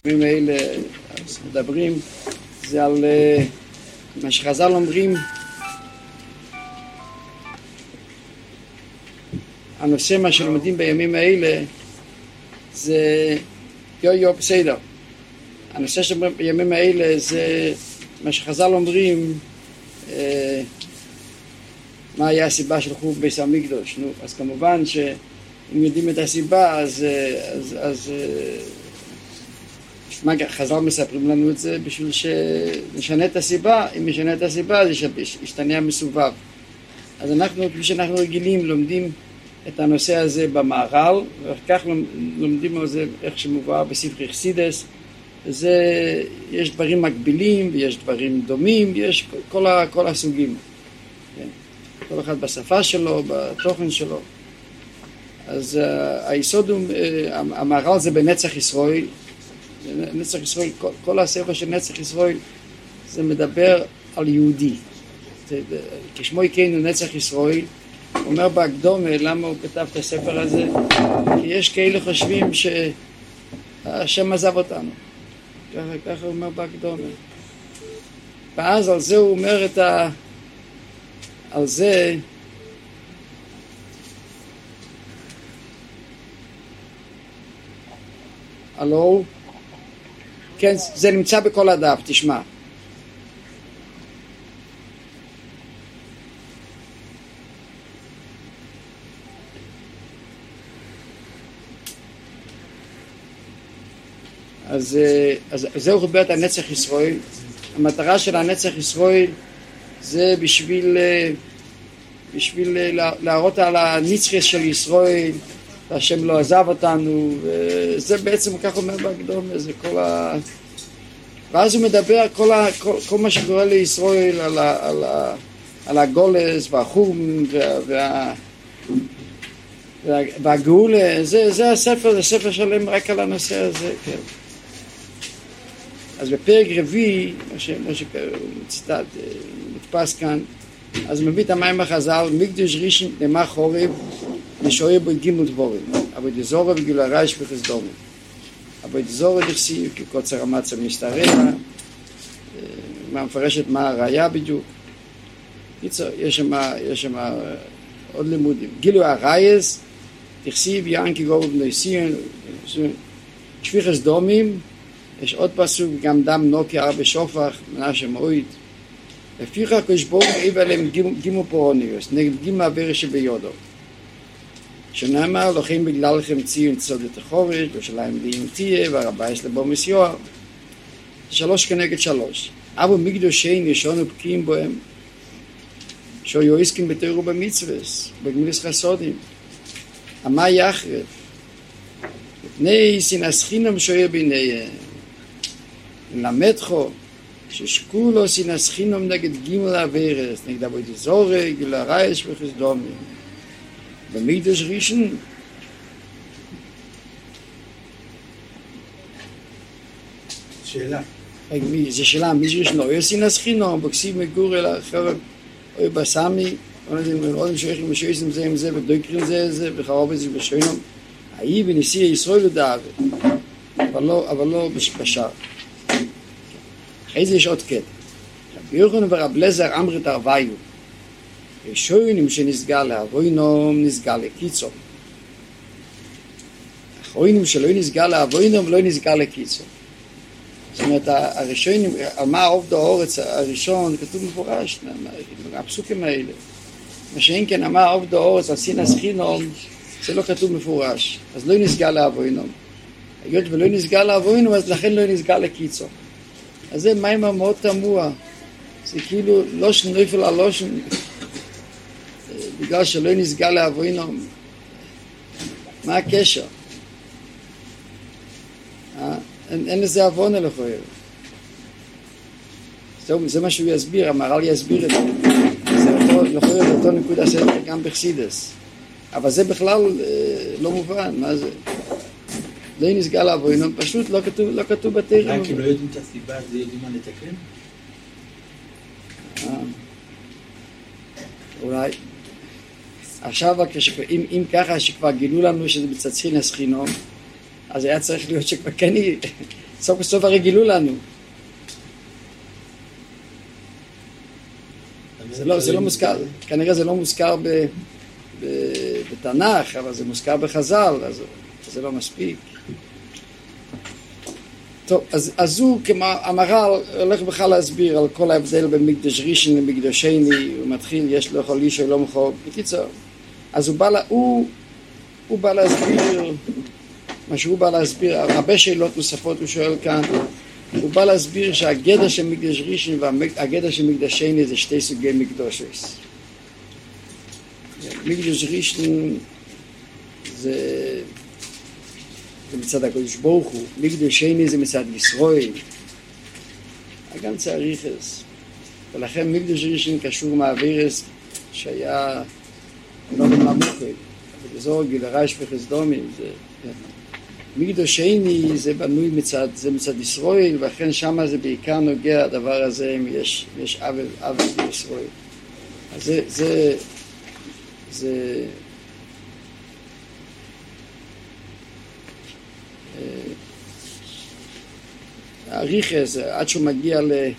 בימים האלה מדברים זה על מה שחז"ל אומרים, הנושא מה שלומדים בימים האלה זה יו בסדר. הנושא שבימים האלה זה מה שחז"ל אומרים, מה היה הסיבה של חורבן בית המקדש. אז כמובן שאם יודעים את הסיבה אז חז"ל מספרים לנו את זה בשביל שנשנה את הסיבה. אם נשנה את הסיבה זה ישתנה המסובב. אז אנחנו, כפי שאנחנו רגילים, לומדים את הנושא הזה במהר"ל, וכך לומדים על זה איך שמובא בספרי חסידס. זה, יש דברים מקבילים ויש דברים דומים, יש כל הסוגים. כל אחד בשפה שלו, בתוכן שלו. אז היסוד הוא, המהר"ל זה בנצח ישראל. נצח ישראל, כל הספר של נצח ישראל זה מדבר על יהודי. כשמו יקראנו נצח ישראל, הוא אומר בהקדומה, למה הוא כתב את הספר הזה? כי יש כאלה חושבים שהשם עזב אותנו. ככה הוא אומר בהקדומה. ואז על זה הוא אומר על זה הלו, כן, זה נמצא בכל הדף, תשמע. אז זהו חבר את הנצח ישראל. המטרה של הנצח ישראל זה בשביל להראות על הנצחיות של ישראל, והשם לא עזב אותנו, וזה בעצם כך אומר בהקדומה, זה ואז הוא מדבר כל מה שקורה לישראל על הגולס והחורבן והגאולה. זה הספר, זה ספר שלם רק על הנושא הזה, כן. אז בפרק רביעי, מה שמודפס כאן, אז מביא את המים החז"ל, מקדש ראשון נאמר חורב, נשאר בו גימל דבורים, אבל דזורה וגילוי הרייש וחסדומה. אבל דזורה דכסיב, כי קוצר המצה מסתרע, מפרשת מה הראיה בדיוק. יש שם עוד לימודים. גילוי הרייס, דכסיב יען כגורב נויסיין, שפיכס דומים, יש עוד פסוק, גם דם נוקי הרבה שופח, מנשה מועיד. לפיך הקדוש ברוך הוא העיב עליהם גימו פורוניוס, נגד גימה הברש שביודו. שנאמר, לכם בגללכם ציון צוד את החורש, ירושלים דין תהיה, והרבה יש לבוא מסיוע. 3 כנגד 3. אבל מקדושיין ישונו בקיאים בהם, שהיו עסקים בתורה ובמצוות, בגמילס חסודים. המה יחרב, מפני שנאת חינם שהיה ביניהם, למדך ששקולו שנאת חינם נגד גימל הברס, נגד עבודת זרה, גילוי הרייש וחסדומה. במקדש ראשון שאלה. זה שאלה, מי ראשון לא שנאת חינם, בכסיב מגור אל החרב אוי בסמי, עוד שייכים ושויסים זה עם זה ודוקרים זה וחרוב את זה בשינום. האי בנשיא ישראל לדעת, אבל לא בשאר. אחרי זה יש עוד קטע. רבי יוחנן ורב אליעזר אמרו את הרוויו. ראשונים שנסגר לאבוינום נסגר לקיצור. אחרונים שלא נסגר לאבוינום לא נסגר לקיצור. זאת אומרת, הראשונים, על מה עובד האורץ הראשון, כתוב מפורש, הפסוקים האלה. מה שאין כן, אמר עובד האורץ על שנאת חינם, זה לא כתוב מפורש. אז לא נסגר לאבוינום. היות ולא נסגר לאבוינום, אז לכן לא נסגר לקיצור. אז זה מים מאוד תמוה. זה כאילו לא שנויפל על לא שנויפל. בגלל שלא נסגר לאבוינום. מה הקשר? אין לזה אבונה לכויר. זה מה שהוא יסביר, המהר"ל יסביר את זה. זה לכויר אותו נקודה גם בחסידס. אבל זה בכלל לא מובן, מה זה? לא נסגר לאבוינום, פשוט לא כתוב בתורה. רק אם לא יודעים את הסיבה, זה יודעים מה לתקן? אולי. עכשיו, אם ככה שכבר גילו לנו שזה בצד שנאת חינם, אז היה צריך להיות שכבר כן סוף בסוף הרי גילו לנו. זה לא מוזכר, כנראה זה לא מוזכר בתנ"ך, אבל זה מוזכר בחז"ל, אז זה לא מספיק. טוב, אז הוא, כמו המהר"ל, הולך בכלל להסביר על כל ההבדל בין מקדש ראשון למקדש שני, הוא מתחיל, יש לו יכול איש או לא יכול, בקיצור. אז הוא בא להסביר, מה שהוא בא להסביר, הרבה שאלות נוספות הוא שואל כאן, הוא בא להסביר שהגדר של מקדש ראשון והגדר של מקדש שני זה שתי סוגי מקדושות. מקדש ראשון זה מצד הקדוש ברוך הוא, מקדש שני זה מצד ישראל. גם צריך אז. ולכן מקדש ראשון קשור מהווירס שהיה לא בממוכי, ובזור גילרש וחסדומים. מקדש שני זה בנוי מצד ישראל, ולכן שמה זה בעיקר נוגע הדבר הזה אם יש עוול בישראל. אז זה האריכס, עד שהוא מגיע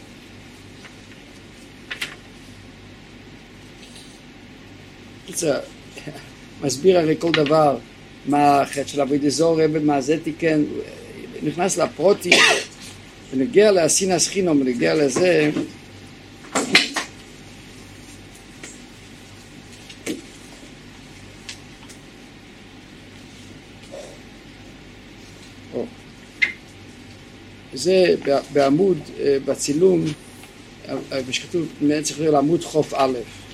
מסביר הרי כל דבר, מה החטא של עבודת זרה, מה זה תיקן, נכנס לפרוטים, ונגיע לאסינס חינום, ונגיע לזה, זה בעמוד, בצילום, שכתוב, צריך להיות עמוד חוף א'.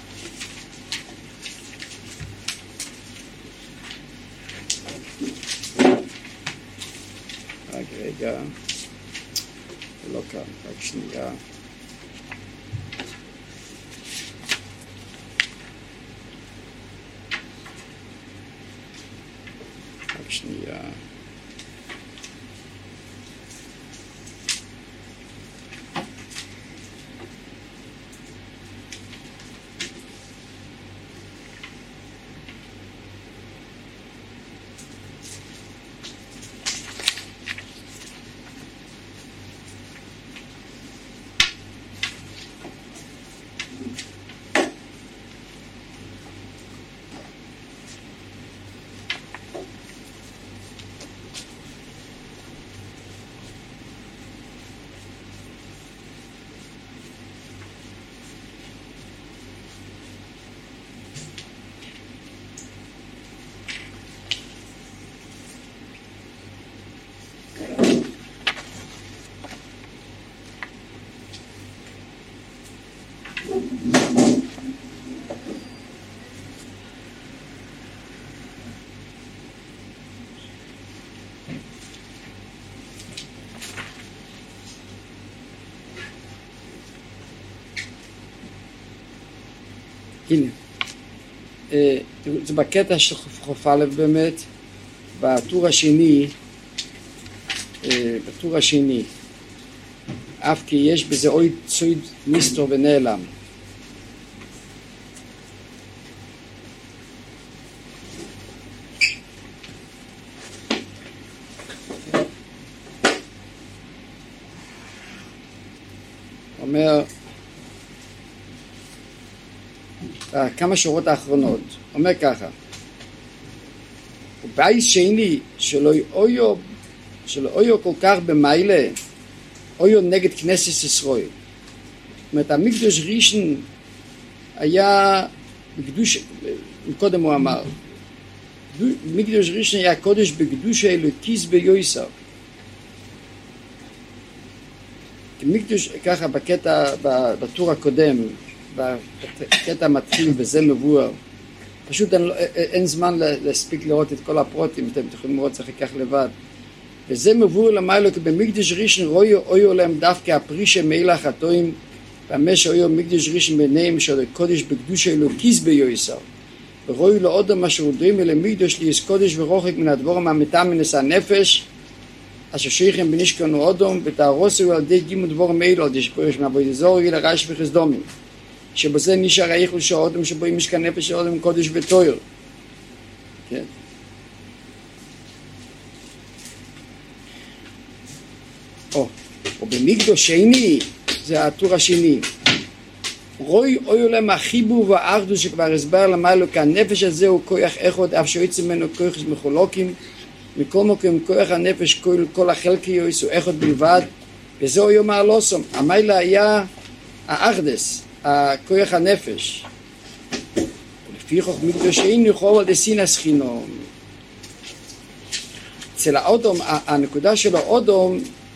רק רגע, לא כאן, רק שנייה. רק שנייה. הנה, זה בקטע של חוף א' באמת, בטור השני, אף כי יש בזה אוי צויד נסתור ונעלם. אומר, כמה שורות האחרונות, אומר ככה, ובייס שני שלא אויו כל כך במיילה, אויו נגד כנסת ישראל. זאת אומרת, המקדש ראשון היה בקדוש, קודם הוא אמר, מקדש ראשון היה קודש בקדוש האלוקיס ביוסר. מקדש, ככה בקטע, בטור הקודם, בקטע מתחיל וזה מבואר. פשוט אין זמן להספיק לראות את כל הפרוטים, אתם יכולים לראות צריך כך לבד. וזה מבואר למיילו, כי במקדש ראשון רויו להם דווקא הפרישה מילה חטואים, והמש רויו מקדש ראשון ביניהם של קודש בקדוש האלוקיס ביוסר. ורויו לאודם אשר הודרים אלה מקדש ליס קודש ורוחק מן הדבורם המתה מנס הנפש, אשר שייכם בנשכנו אודום, ותהרוסו על די גימו דבורם אלו, על די שפורש מעבוד זורי לרש וחסדומים. שבזה נשאר האיכול של האודם שבו עם משכן נפש של אודם קודש ותויר. כן. או במקדוש שני, זה הטור השני. רוי אוי עולם החיבור והאחדות שכבר הסבר למעלה, כי הנפש הזה הוא כוח אחד, אף שיוצא ממנו כוח מחולקים, מכל מקום כוח הנפש, כל החלקיות הוא אחד בלבד, וזהו יום העלוסום. המעלה היה האחדס, כוח הנפש. לפי חוק מקדוש שני יכול על דסינס חינום. אצל האודום, הנקודה של האודום,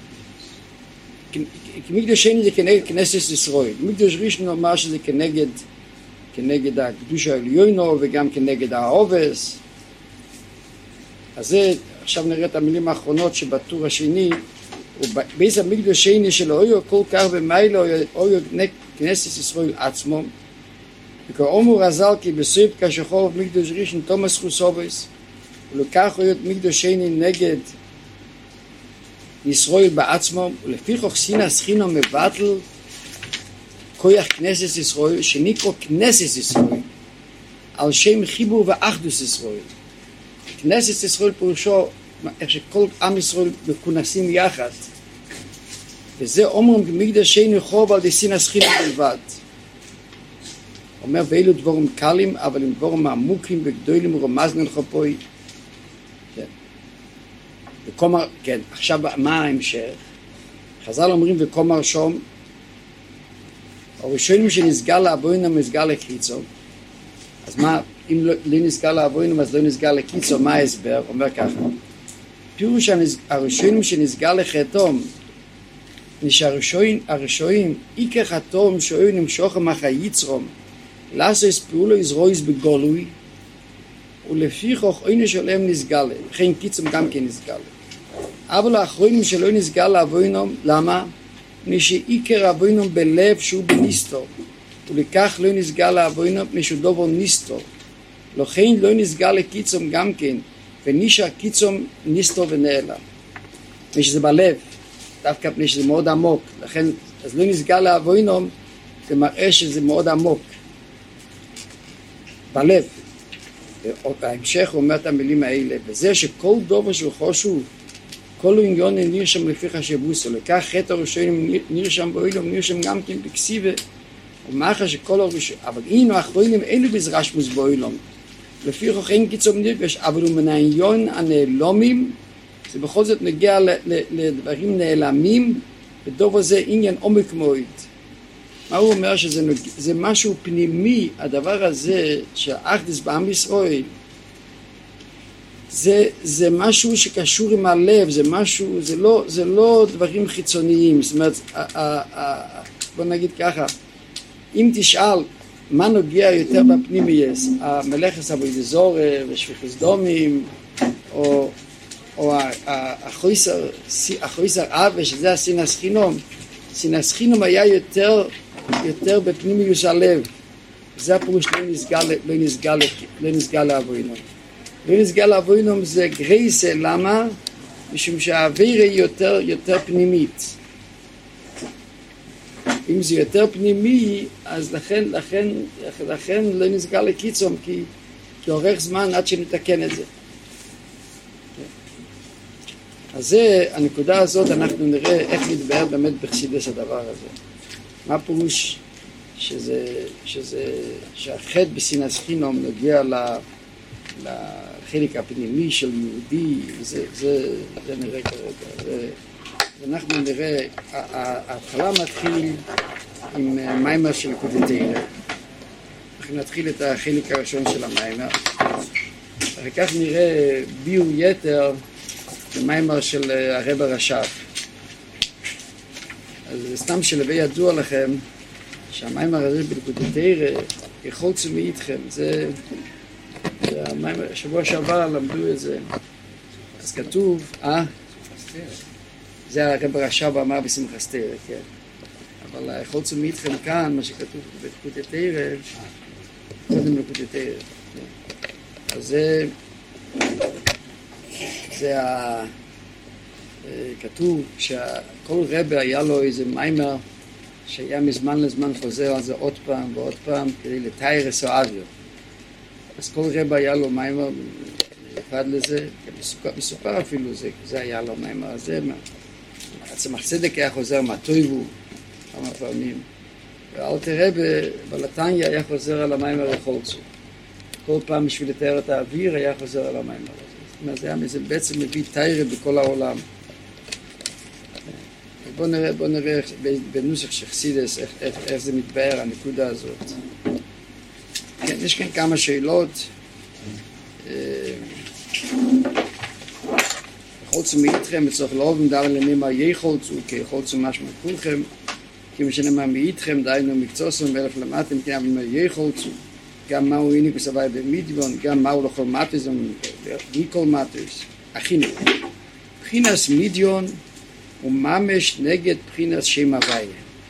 מקדוש שני זה כנגד כנסת ישראל. מקדוש ראשון אומר שזה כנגד הקדוש העליונו וגם כנגד העובס. אז זה, עכשיו נראה את המילים האחרונות שבטור השני, ובאיזה מקדוש שני של אויו כל כך במיילו אויו כנסת ישראל עצמו. וכאומר רז"ל כי בסוף כשחורב מקדוש ראשון תומס חוסובס, ולקח אויו מקדוש שני נגד ישראל בעצמו, ולפי חוק סינס חינום מבטל כוח כנסת ישראל, שנקרא כנסת ישראל, על שם חיבור ואחדוס ישראל. כנסת ישראל פירושו איך שכל עם ישראל מכונסים יחד, וזה אומרים מקדוש שני חורב על דסינס חינום בלבד. אומר ואלו דבורים קלים, אבל הם דבורים עמוקים וגדולים ורמזנים לחופוי. וקומר, כן, עכשיו מה ההמשך? חז"ל אומרים וקומר שום, הראשונים שנסגר לעבוינם נסגר לקיצו. אז מה, אם לא נסגר לעבוינם אז לא נסגר לקיצו, מה ההסבר? אומר ככה, פירוש הראשונים שנסגר לחטאום, הראשונים עיקר חטאום שהיו נמשוכם אחרי יצרום, לעשות פעולו יזרויס בגולוי, ולפי חוך עונש עליהם נסגלה, וכן קיצום גם כן נסגלה. אבל האחרונים שלא נסגל לעבוינום, למה? מפני שעיקר העבוינום בלב שהוא בניסטור, ולכך לא נסגל לעבוינום מפני שהוא דובר ניסטור. לכן לא נסגל לקיצום גם כן, ונשאר קיצום ניסטור ונעלם. מפני שזה בלב, דווקא מפני שזה מאוד עמוק, לכן אז לא נסגל לעבוינום, זה מראה שזה מאוד עמוק. בלב. בהמשך הוא אומר את המילים האלה, וזה שכל דובר שהוא חושב, כל עניון נרשם לפי חשיבוסו, לכך חטא הראשונים נרשם באוילום, נרשם גם כן בקסיבה, ומאחר שכל הראשונים, אבל אינו האחרונים אילו בזרשמוס באוילום, לפי חוך אין קיצום נרגש, אבל הוא מן העניון הנעלומים, זה בכל זאת נגיע לדברים נעלמים, ודובר זה עניין עומק מאוד. מה הוא אומר? שזה משהו פנימי, הדבר הזה שהאחדוס בעם ישראל, זה משהו שקשור עם הלב, זה לא דברים חיצוניים. זאת אומרת, בוא נגיד ככה, אם תשאל מה נוגע יותר בפנימייס, המלאכת עבודת זרה ושפיכות דמים, או החויסר אבה, שזה הסינס חינום, סינס חינום היה יותר בפנימיוס הלב. זה הפירוש לא נסגל לעבוינום. לא נסגל לעבוינום זה גרייסה, למה? משום שהעבירה היא יותר פנימית. אם זה יותר פנימי, אז לכן לא נסגל לקיצום, כי אורך זמן עד שנתקן את זה. אז זה, הנקודה הזאת, אנחנו נראה איך נתבהר באמת בחסידות הדבר הזה. מה הפירוש שהחטא בסינס חינום נוגע לחלק הפנימי של יהודי, זה נראה כרגע. ואנחנו נראה, ההתחלה מתחיל עם מיימר של לקוטי תהילה. אנחנו נתחיל את החלק הראשון של המיימר. אחר כך נראה ביור יתר במיימר של הרב הרש"ב. אז סתם שלווה ידוע לכם שהמיימר הזה בלקוטי תהילה יחולצו מאיתכם. זה המיימר, שבוע שעבר למדו את זה. אז כתוב, זה הרב הרש"ב אמר בשמחת תורה, כן. אבל יחולצו מאיתכם כאן, מה שכתוב בלקוטי תהילה, קודם לקוטי תהילה. אז זה כתוב שכל רבי היה לו איזה מיימר שהיה מזמן לזמן חוזר על זה עוד פעם ועוד פעם כדי לתאר אסואביות. אז כל רבי היה לו מיימר מיוחד לזה, מסופר אפילו זה היה לו מיימר הזה. הצמח צדק היה חוזר מה טויבו כמה פעמים, ואלתר רבי בלתניה היה חוזר על המים הרחולצו. כל פעם בשביל לתאר את האוויר היה חוזר על המים הרחולצו. זאת אומרת, זה בעצם מביא תיירה בכל העולם. בוא נראה בנוסח של חסידס איך זה מתבאר הנקודה הזאת. כן, יש כאן כמה שאלות. חולצו מאיתכם, בצורך לא עובדים דבר לנאמר יחולצו, כי חולצו משמע כולכם, כי משנאמר מאיתכם, דיינו מקצוסם, ואלף למדתם, כי נאמר יחולצו, גם מהו איניקו סבי במדיון, גם מהו לכל מטוס, מכל מטוס, הכינו. בחינס מדיון הוא ממש נגד בחינס שם הוויה.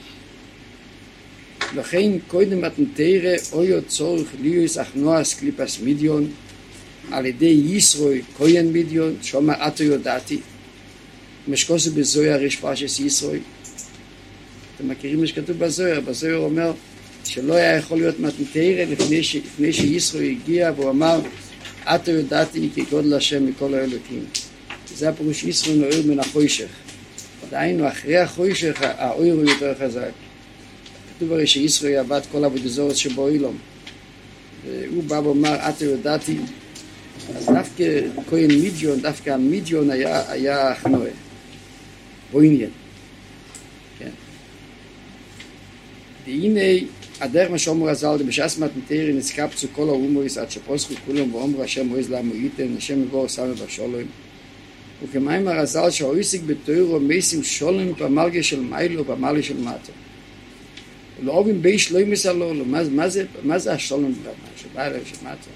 לכן קודם התנתרה אויו צורך ליוס אכנועס קליפס מדיון, על ידי ישרוי כהן מדיון, שאומר אתו יודעתי, משקוסו בזויר יש פרשס ישרוי. אתם מכירים מה שכתוב בזויר? בזויר אומר שלא היה יכול להיות מתנתרה לפני שישרוי הגיע והוא אמר אתו יודעתי כי גודל השם מכל האלוקים. זה הפירוש ישרוי נוער מן החוישך. דהיינו אחרי החוישך האויר הוא יותר חזק. כתוב הרי שישרוי עבד כל עבוד זורת שבו אילום. והוא בא ואומר אתו יודעתי, אז דווקא כהן מידיון, דווקא המידיון היה חנועה, בו עניין. כן. והנה, הדרך מה שאומר הזל, בשעס מתנתרי נצקפצו כל האומוריס עד שפוסחו כולם ואומרו השם מועז לעמו ייתן, השם יבור סמי בשולם. וכמיימר הזל שהאויסיק בתוירו מייסים שולם במלגה של מיילו ובמלגה של מטו. ולא אובים בי שלוי מסלו, מה זה השולם שבא של מטו?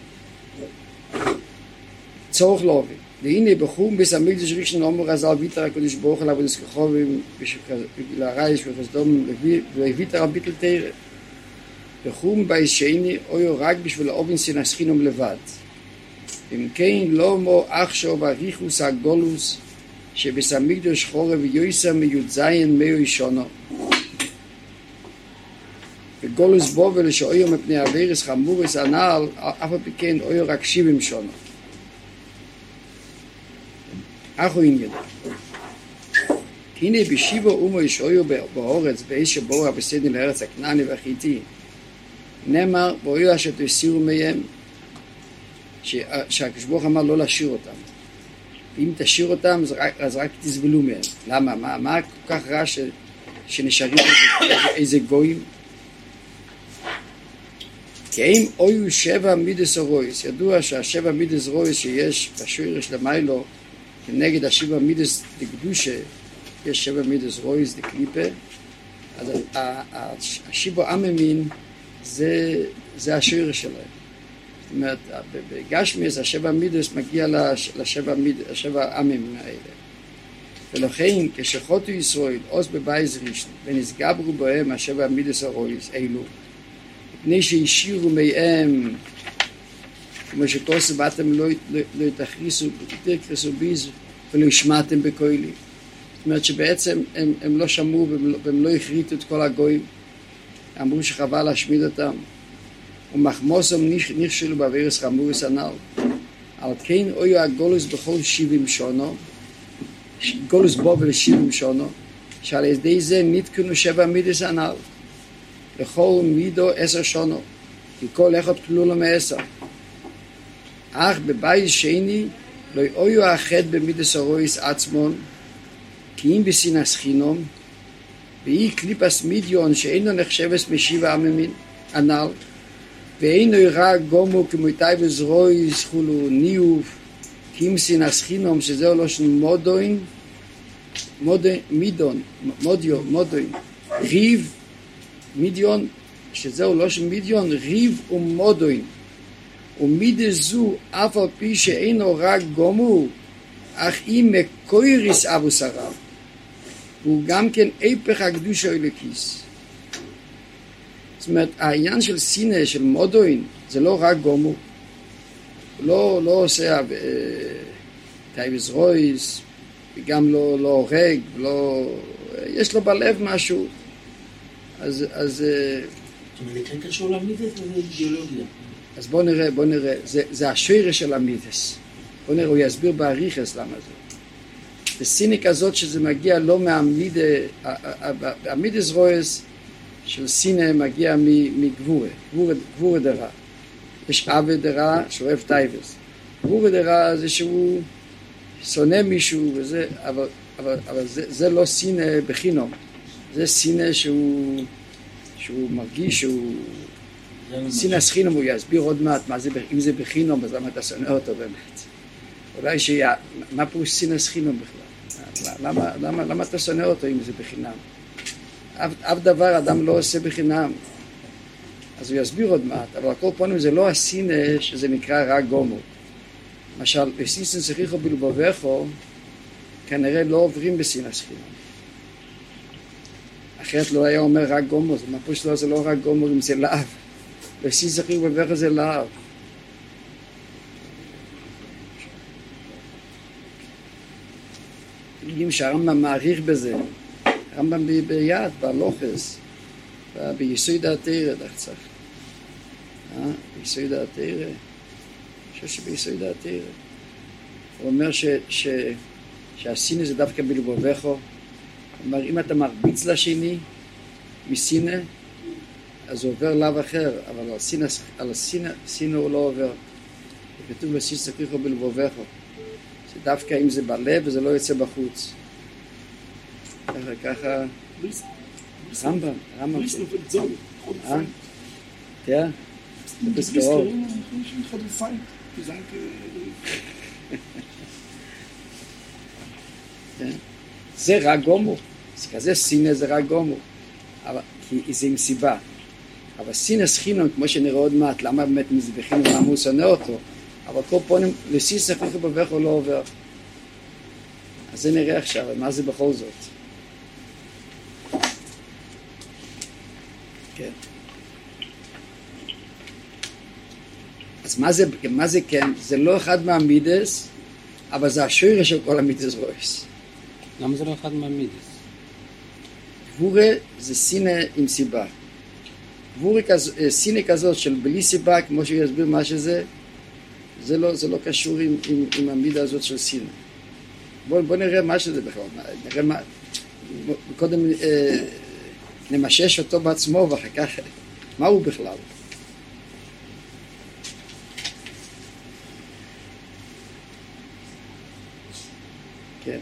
צורך לא עובד. והנה בחום בסמיקדוש ראשון אומר הזל ויתר הקדוש ברוך הוא עבודס כחובים לרייש וחסדום וויתר על ביטל תירה. בחום בייס שני אויו רק בשביל האובן סנסחינום לבד. אם כן לא מו עכשיו הריחוס הגולוס שבסמיקדוש חורב ויועסה מיודזיין מאוי שונו. וגולוס בובל שאויו מפני הווירס חמורס הנעל אף הפיקן אויו רק 70 שונו. אחו עניין. הנה בשיבו אומו ישעיו באורץ באיש שבורא בסדין לארץ הכנעני והחיתי נאמר באויו אשר תסירו מהם שהקדוש ברוך אמר לא להשאיר אותם. ואם תשאיר אותם אז רק תסבלו מהם. למה? מה כל כך רע שנשארים איזה גויים? כי אם אויו 7 מידס רויס, ידוע שהשבע מידס רויס שיש בשורש למיילו כנגד השבע מידס דקדושה, יש 7 מידס רויס דקליפה, אז השבע עממין זה השורש שלהם. זאת אומרת, בגשמיס השבע מידס מגיע לשבע עממין האלה. ולכן כשחוטו ישראל עוז בבייז ראשון ונסגברו בהם השבע מידס הרויס אלו, מפני שהשאירו מהם כמו שכוסו באתם לא תכריסו ביזו ולא השמעתם בקוילי. זאת אומרת שבעצם הם לא שמעו והם לא הכריתו את כל הגויים. אמרו שחבל להשמיד אותם. ומחמוסם נכשלו בעבירס חמורס הנ"ל. על כן אויו הגולוס בכל 70 שונו, גולוס בובל 70 שונו, שעל ידי זה נתקנו 7 מידס הנ"ל. לכל מידו 10 שונו, כי כל אחד כלולו מ10. אך בבייס שני לא אויו החד במידס הרויס עצמון, כי אם בסינס חינום, ואי קליפס מידיון שאינו נחשבס משבע עממין הנ"ל, ואינו יראה גומו כמויטאי וזרויס חולו ניוף, כי אם סינס חינום שזהו לא של מודוין, ריב, מידיון, שזהו לא של מידיון, ריב ומודוין, ומידה זו אף על פי שאינו רק גומו, אך אם מקויריס אבו סרב, הוא גם כן איפך הקדוש האלוקיס. זאת אומרת, העניין של סינא, של מודוין, זה לא רק גומו. הוא לא עושה טייבס רויס, וגם לא הורג, יש לו בלב משהו. אז זאת אומרת, כן קשור למידס וזה אידיאולוגיה. אז בוא נראה, זה השורש של המידס. בוא נראה, הוא יסביר באריכס למה זה. וסינא כזאת שזה מגיע לא מהמידה, המידס רויס של סינא מגיע מגבורה, גבורה דרע. יש עבד דרע שאוהב טייבס. גבורה דרע זה שהוא שונא מישהו וזה, אבל זה לא סינא בחינום. זה סינא שהוא מרגיש שהוא סינא סחינום. הוא יסביר עוד מעט מה זה, אם זה בחינום אז למה אתה שונא אותו באמת. אולי מה פירוש סינא סחינום בכלל? למה אתה שונא אותו אם זה בחינם? אף דבר אדם לא עושה בחינם. אז הוא יסביר עוד מעט, אבל הכל פונים זה לא הסינא שזה נקרא רע גומור. למשל, בסיסן שכיחו בלבובכו, כנראה לא עוברים בסינא סחינום. אחרת לא היה אומר רע גומור, מה פירוש לא זה לא רע גומור אם זה להב. בסיסן שכיחו בלבובכו זה להב. יודעים שהרמב"ם מעריך בזה, הרמב"ם ביד, בהלוכס, ביסוד התורה דחצח. ביסוד התורה, אני חושב שביסוד התורה. הוא אומר שהסינא זה דווקא בלבובכו. הוא אומר, אם אתה מרביץ לשני מסינא, אז הוא עובר לאו אחר, אבל על הסינא הוא לא עובר. כתוב לסינא שכיחו בלבובכו. זה דווקא אם זה בלב וזה לא יוצא בחוץ. ככה, רמב"ם. Ja, du bist geraubt. זה רע גומור. זה כזה סינא זה רע גומור. כי זה עם סיבה. אבל סינא סחינום, כמו שנראה עוד מעט, למה באמת מזבחים למה הוא שונא אותו? אבל כל פונים, לסינא סחינום בבכו לא עובר. אז זה נראה עכשיו, מה זה בכל זאת? כן. אז מה זה כן? זה לא אחד מהמידס, אבל זה השורש של כל המידס רויס. למה זה לא אחד מהמידס? גבורה זה סינא עם סיבה. סינא כזאת של בלי סיבה, כמו שהוא יסביר מה שזה, זה לא קשור עם המידה הזאת של סינא. בוא נראה מה שזה בכלל. נראה מה, קודם נמשש אותו בעצמו ואחר כך, מה הוא בכלל? כן.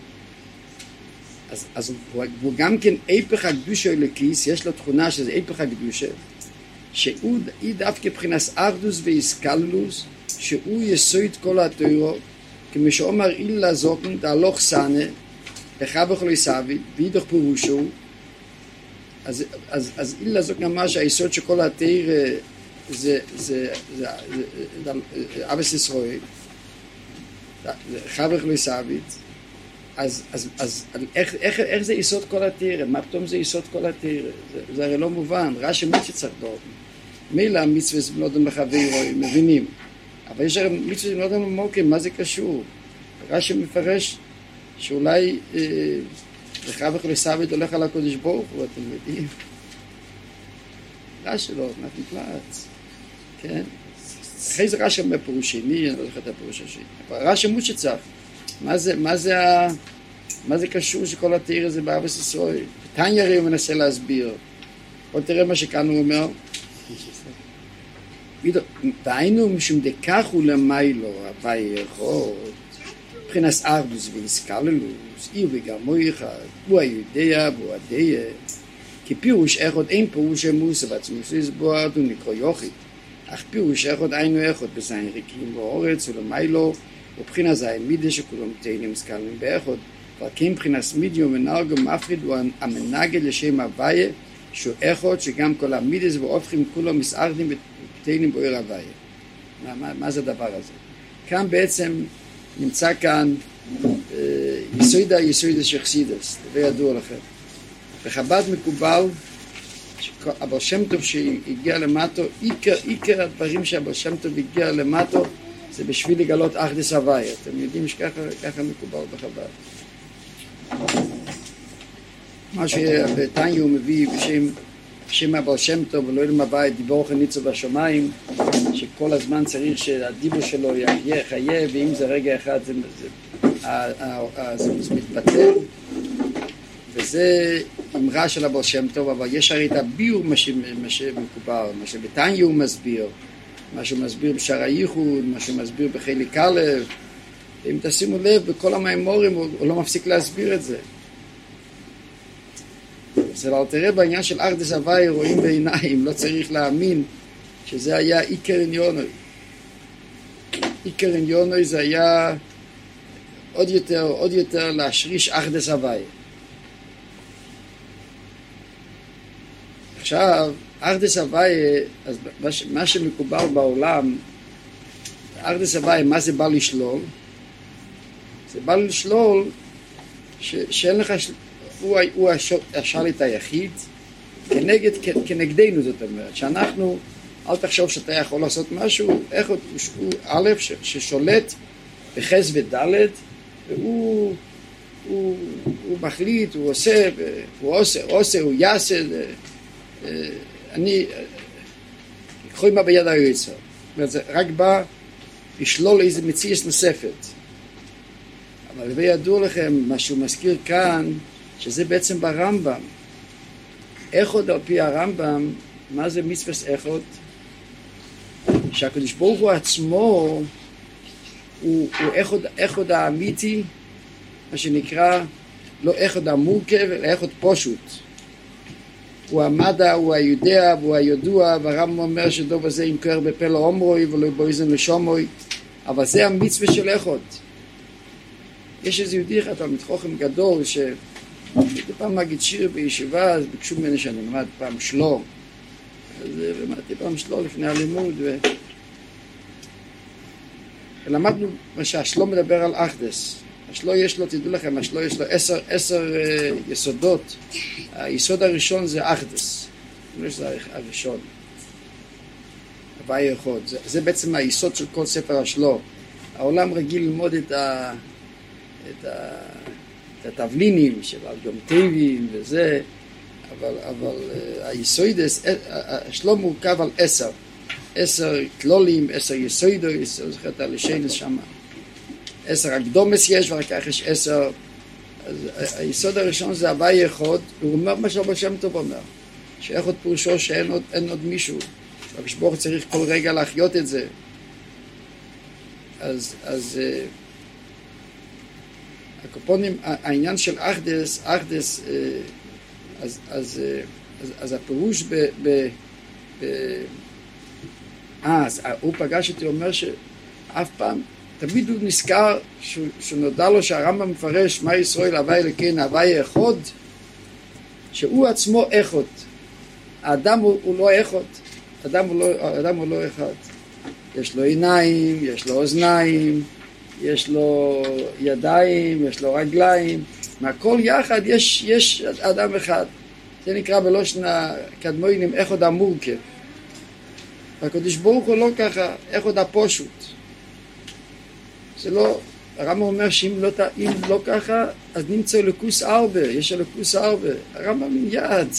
אז הוא גם כן איפך הקדושה אלוקיס, יש לו תכונה שזה איפך הקדושה, שהוא דווקא מבחינת אחדוס ואיסקללוס, שהוא יסוד כל התורה, כמו שאומר אילה זוקן דהלוך סנה, בחבך לא יסבי, וידוך פירושו, אז אילה זוקן אמר שהיסוד של כל התורה זה אבס ישראל, חברך לא יסבי, אז איך זה יסוד כל התורה? מה פתאום זה יסוד כל התורה? זה הרי לא מובן, רש"י מצווה צריך דור. מילא המצווה זה בנודם לחברו, מבינים. אבל יש הרי מצווה בנודם למוקים, מה זה קשור? רש"י מפרש שאולי לחבך לסבת הולך על הקודש ברוך הוא, אתם יודעים. רש"י לא, נפלץ. כן? אחרי זה רש"י אומר פירוש שני, אני לא זוכר את הפירוש השני. רש"י מצווה צריך. מה זה קשור שכל התורה זה באבס ישראל? תניא הרי הוא מנסה להסביר. בוא תראה מה שכאן הוא אומר. והיינו משום דקך הוא למיילו, הווי יכול, מבחינת אחדוס ואיסקללוס, עיר וגרמו אחד, הוא היודע והוא הדיה, כי פירוש אחד אין פירוש אמוס, ועצמוס לסבוע, הוא נקרא יוכי, אך פירוש אחד היינו אחד בזין ריקים באורץ ולמיילו, ובחינה זין מידה שכולם תהילים סקללים באחד, וכן מבחינת מידיום ונרגו מפריד הוא המנגד לשם הוויה, שהוא אחד שגם כל המידס והופכים כולם מסערדים ותהילים באור הוויה. מה זה הדבר הזה? כאן בעצם נמצא כאן יסוידה של חסידס, זה ידוע לכם. בחב"ד מקובל שהבר שם טוב שהגיע למטו, עיקר הדברים שהבר שם טוב הגיע למטו זה בשביל לגלות אחדס הוויה. אתם יודעים שככה מקובל בחב"ד. מה שבתניא הוא מביא בשם הבר שם טוב ולא ילמה בית דיבור חניצו בשמיים, שכל הזמן צריך שהדיבור שלו יחיה, ואם זה רגע אחד זה מתבטל, וזה אמרה של הבעל שם טוב, אבל יש הרי את הביור מה שמקובל, מה שבתניא הוא מסביר, מה שהוא מסביר בשער הייחוד, מה שהוא מסביר בחלק א', אם תשימו לב, בכל המאמרים הוא לא מפסיק להסביר את זה. אז אל תראה בעניין של אחדות הוויה רואים בעיניים, לא צריך להאמין שזה היה עיקר עניונוי. עיקר עניונוי זה היה עוד יותר להשריש אחדות הוויה. עכשיו, אחדות הוויה, אז מה שמקובל בעולם, אחדות הוויה, מה זה בא לשלול? זה בא לשלול שאין לך, הוא השליט היחיד, כנגדנו, זאת אומרת, שאנחנו, אל תחשוב שאתה יכול לעשות משהו, איך הוא א' ששולט בחס ודלת, והוא מחליט, הוא עושה, הוא יעשה, אני, קחו עמה ביד היועצר. זה רק בא לשלול איזה מציאות נוספת. אבל וידוע לכם, מה שהוא מזכיר כאן, שזה בעצם ברמב"ם. איכות על פי הרמב"ם, מה זה מצוות איכות? שהקדוש ברוך הוא עצמו, הוא איכות האמיתי, מה שנקרא, לא איכות המורכב, אלא איכות פשוט. הוא המדע, הוא היודע, והוא הידוע, והרמב"ם אומר שדוב הזה ימכר בפה לא אומרוי ולא באוזן לשומוי, אבל זה המצווה של איכות. יש איזה יהודי אחד, תלמיד חכם גדול, פעם מגיד שיר בישיבה, אז ביקשו ממני שאני למד פעם שלום. אז למדתי פעם שלום לפני הלימוד, ולמדנו מה שהשלום מדבר על אחדס. השלום יש לו, תדעו לכם, השלום יש לו 10 יסודות. היסוד הראשון זה אחדס. זה הראשון. הוויה אחד. זה בעצם היסוד של כל ספר השלום. העולם רגיל ללמוד את התבלינים של יום טבעים וזה, אבל היסודס, השלום מורכב על 10 כלולים, 10 יסודות, זוכרת על השינס שם, 10 הקדומס יש, ורק כך יש 10. אז היסוד הראשון זה הוויה אחד, הוא אומר מה שהבעל שם טוב אומר, שאיכות פירושו שאין עוד מישהו, הקדוש ברוך הוא צריך כל רגע להחיות את זה. אז הקופונים, העניין של אחדס, אז הפירוש אז הוא פגש אותי, אומר שאף פעם, תמיד הוא נזכר שנודע לו שהרמב"ם מפרש מה ישראל הוויה אלוקינו הוויה אחד, שהוא עצמו אחד. האדם הוא לא אחד, האדם הוא לא אחד. יש לו עיניים, יש לו אוזניים, יש לו ידיים, יש לו רגליים, מהכל יחד יש אדם אחד. זה נקרא בלושן הקדמונים איכות המורכב. והקדוש ברוך הוא לא ככה, איכות הפשוט. זה לא, הרמב"ם אומר שאם לא ככה, אז נמצא אלוקוס ארבע, יש אלוקוס ארבע. הרמב"ם מיד.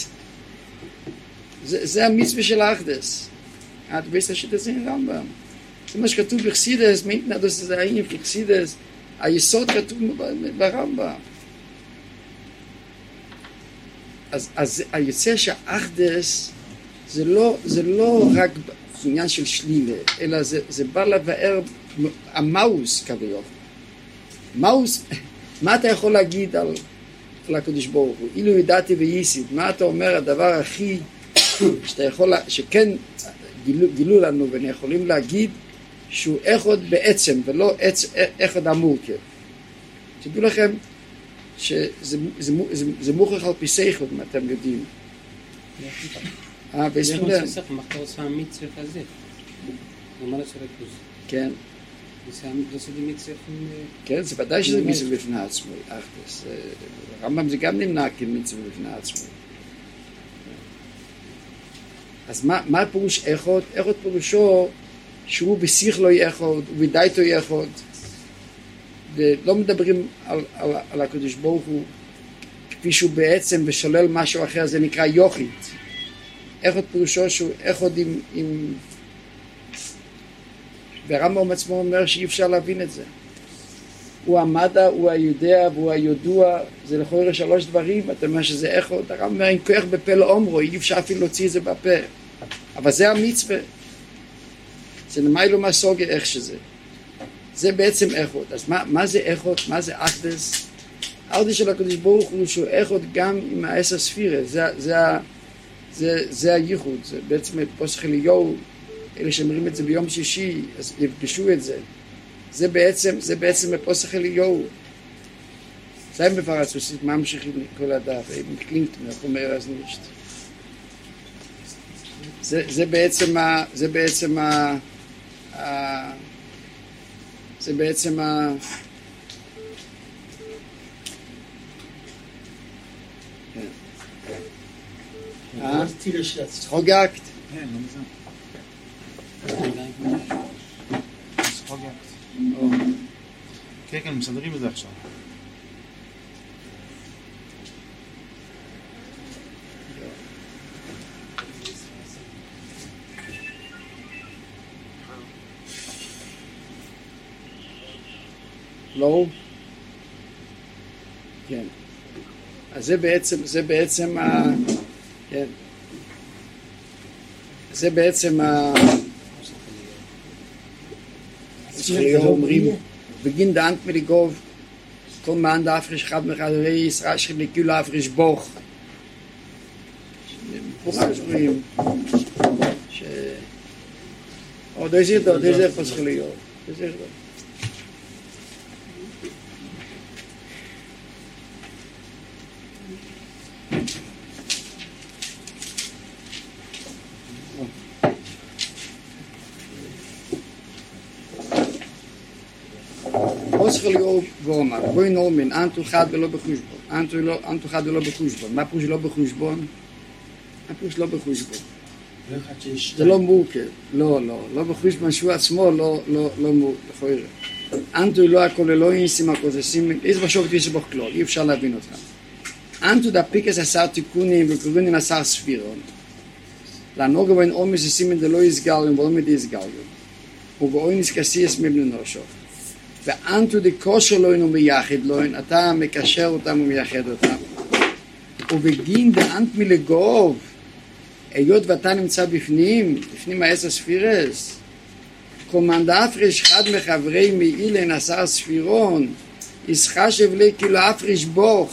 זה המצווה של האחדס. את בייסט השיטה זה עם רמב"ם. זה מה שכתוב בחסידס, מיינטנדוס זה העניין בחסידס, היסוד כתוב ברמב"ם. אז היוצא שהאחדס זה לא רק עניין של שלילה, אלא זה בא לבאר המאוס כביכול. מאוס, מה אתה יכול להגיד על הקדוש ברוך הוא? אילו ידעתי וייסיד, מה אתה אומר הדבר הכי שאתה יכול, שכן גילו לנו ויכולים להגיד שהוא אחד בעצם ולא אחד המורכב. תדעו לכם שזה מוכרח על פי שכל, אם אתם יודעים. בסדר. מחקר עושה מצווה כזה. למה לא צריך לזה? כן. זה מצווה... כן, זה ודאי שזה מצווה בפני עצמו. הרמב"ם זה גם נמנע כמצווה בפני עצמו. אז מה פירוש איכות? איכות פירושו שהוא בשכלו איכות, ובדעתו איכות. ולא מדברים על הקדוש ברוך הוא כפי שהוא בעצם ושולל משהו אחר, זה נקרא יוחיד. איכות פירושו שהוא איכות עם... והרמב"ם עצמו אומר שאי אפשר להבין את זה. הוא המדע, הוא היודע והוא הידוע, זה לכל 3 דברים, אתה אומר שזה איכות, הרב אומר, אין כוח בפה לאומרו, אי אפשר אפילו להוציא את זה בפה. אבל זה המצווה. זה למיילו מהסוגיה איך שזה. זה בעצם איכות. אז מה זה איכות? מה זה אחדס? האחדס של הקדוש ברוך הוא שהוא איכות גם עם 10 ספירות. זה הייחוד. זה בעצם פוסח אליהו, אלה שאומרים את זה ביום שישי, אז יפגשו את זה. זה בעצם בפוסח אליהו. זה הם בפרץ, עושים ממשיכים כל הדף, הם קלינט מהחומר אז נשת. זה בעצם חוגגת. כן, לא מזה. כן, כן, מסדרים את זה עכשיו. לא? כן. אז זה בעצם כן. זה בעצם אומרים, begin de hand mit die Gov, komm man da frisch hat mir gerade reis, rasch mit Kilo frisch Boch. אומרים, זה פסח להיות. זה פוסח אליהו ואומר, בואי נאמין, אנטו חד ולא בחושבון. אנטו חד ולא בחושבון. מה פירוש לא בחושבון? מה פירוש לא בחושבון? זה לא מורכב. לא בחושבון שהוא עצמו לא מורכב. אנטו לא הכל אלוהים, סימה קוזסים, איזה בשוב תביס בוך כלול, אי אפשר להבין אותם. אנטו דפיקס 10 תיקונים וקוראים 10 ספירון. לנוגע בין עומס וסימן דלא יסגליון ולא מדי יסגליון. ובאוינס כסיס מבני נושו. ואנטו דקושר לוין ומייחד לוין, אתה מקשר אותם ומייחד אותם. ובגין דאנט מלגוב, היות ואתה נמצא בפנים 10 ספירס, קומנד אפריש חד מחברי מאילן 10 ספירון, ישחשב לי כאילו אפריש בוך.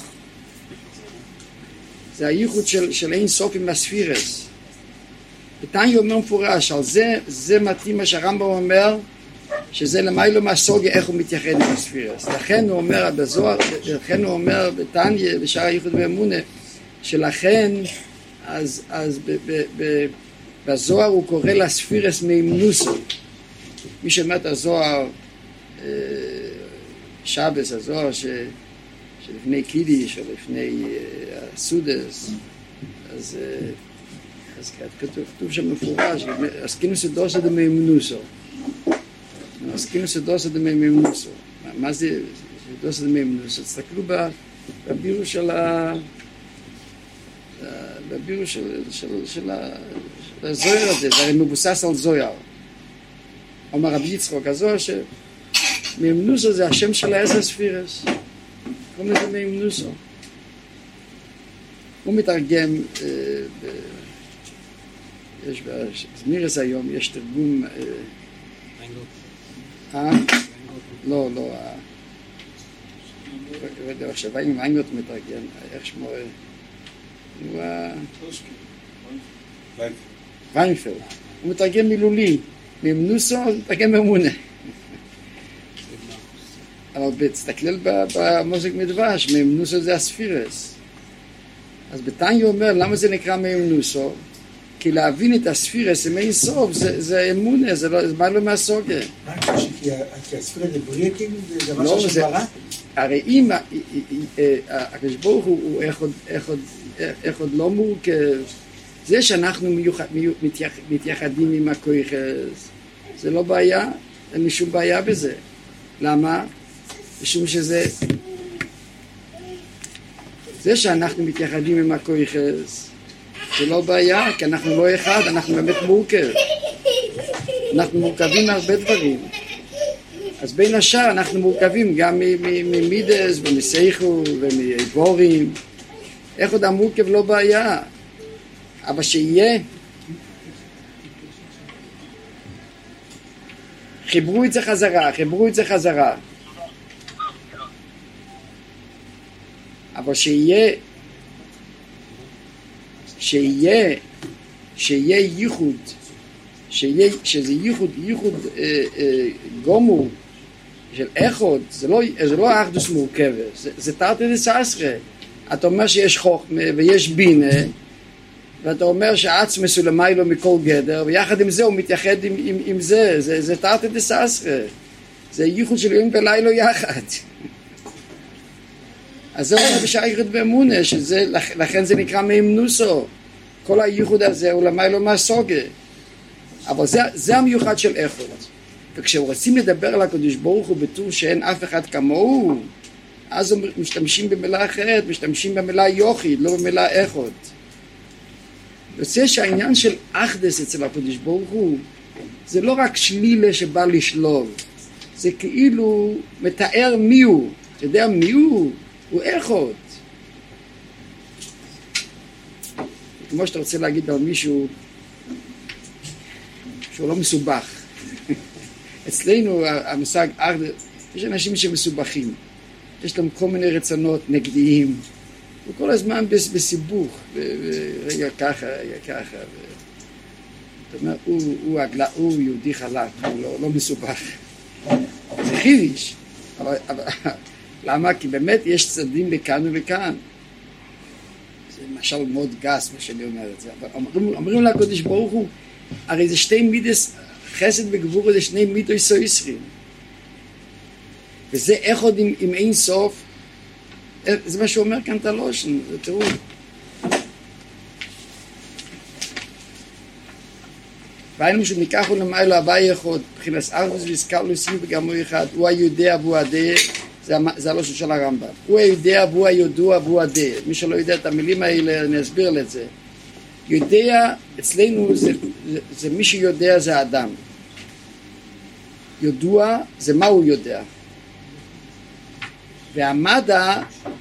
זה הייחוד של אין סוף עם הספירס. ותניא אומר מפורש, על זה מתאים מה שהרמב"ם אומר, שזה למיילו מהסוגיה איך הוא מתייחד עם הספירס. לכן הוא אומר בזוהר, לכן הוא אומר בתניא בשאר הייחוד באמונה, שלכן אז בזוהר הוא קורא לספירס מימנוסו. מי שאומר את הזוהר שבס, הזוהר שלפני קידיש או לפני הסודס, אז כתוב שם מפורש, הסקינוס דוסא דמימנוסו. הסקינוס דוסא דמימנוסו. מה זה דוסא דמימנוסו? תסתכלו בבירו של בבירו של הזוהר הזה, זה הרי מבוסס על זוהר. אומר רבי יצחוק, הזוהר שמימנוסו זה השם של 10 ספירס. קוראים לזה מימנוסו. הוא מתרגם, יש בזמירס היום, יש תרגום, לא, עכשיו עם איינגוט מתרגם, איך שמו, הוא ויינפלד, הוא מתרגם מילולי, מימנוסו, הוא מתרגם ממונה. אבל תסתכל במוזיק מדבש, מימנוסו זה הספירס. אז בתניא אומר, למה זה נקרא מימנוסו? כי להבין את הספירס עם אין סוף, זה אמונה, זה מה לא מהסוגיה. כי הספירס זה בריאקים, זה משהו שברא? הרי אם הקדוש ברוך הוא איך עוד לא מורכב, זה שאנחנו מתייחדים עם הכויחס, זה לא בעיה, אין לי שום בעיה בזה. למה? משום שזה, זה שאנחנו מתייחדים עם הכויחס, זה לא בעיה, כי אנחנו לא אחד, אנחנו באמת מורכב. אנחנו מורכבים מהרבה דברים. אז בין השאר אנחנו מורכבים גם ממידס ומסייכו ומאיבורים. איך עוד המורכב לא בעיה, אבל שיהיה חיברו את זה חזרה, אבל שיהיה ייחוד, שזה ייחוד גומור של אחד, זה לא אחדוס מורכבת, זה תרתי דססרא. אתה אומר שיש חוכמה ויש בינה, ואתה אומר שהעצמס הוא למיילו מכל גדר, ויחד עם זה הוא מתייחד עם זה, זה תרתי דססרא, זה ייחוד של יום ולילה יחד. אז זה אומר בשייכות באמונה, לכן זה נקרא מאמנוסו, כל הייחוד הזה הוא למיילו מהסוגה, אבל זה המיוחד של אחד. וכשרוצים לדבר על הקדוש ברוך הוא בטור שאין אף אחד כמוהו, אז משתמשים במילה אחרת, משתמשים במילה יוחיד, לא במילה אחד. יוצא שהעניין של אחדס אצל הקדוש ברוך הוא, זה לא רק שלילה שבא לשלוב, זה כאילו מתאר מי הוא. אתה יודע מי הוא? הוא אחד. כמו שאתה רוצה להגיד על מישהו שהוא לא מסובך. אצלנו המושג אחדס, יש אנשים שמסובכים. יש להם כל מיני רצונות נגדיים. הוא כל הזמן בסיבוך. רגע ככה, רגע ככה. זאת אומרת, הוא יהודי חלק, הוא לא מסובך. זה חידיש. אבל למה? כי באמת יש צדדים לכאן ולכאן. זה משל מאוד גס מה שאני אומר את זה. אבל אומרים לקדוש ברוך הוא, הרי זה שתי מידס, חסד וגבורה זה שני מידות סויסרים. וזה אחד עם אין סוף, זה מה שאומר כאן תלושן, זה תראו. והיינו שניקח הוא למעלה הבא אחד, מבחינת ארדוס והזכרלוס יהיו בגמור אחד, הוא היודע והוא הדע, זה הלושן של הרמב"ם. הוא היודע והוא הידוע והוא הדע. מי שלא יודע את המילים האלה, אני אסביר לזה. יודע, אצלנו זה מי שיודע זה האדם. ידוע זה מה הוא יודע. והמדע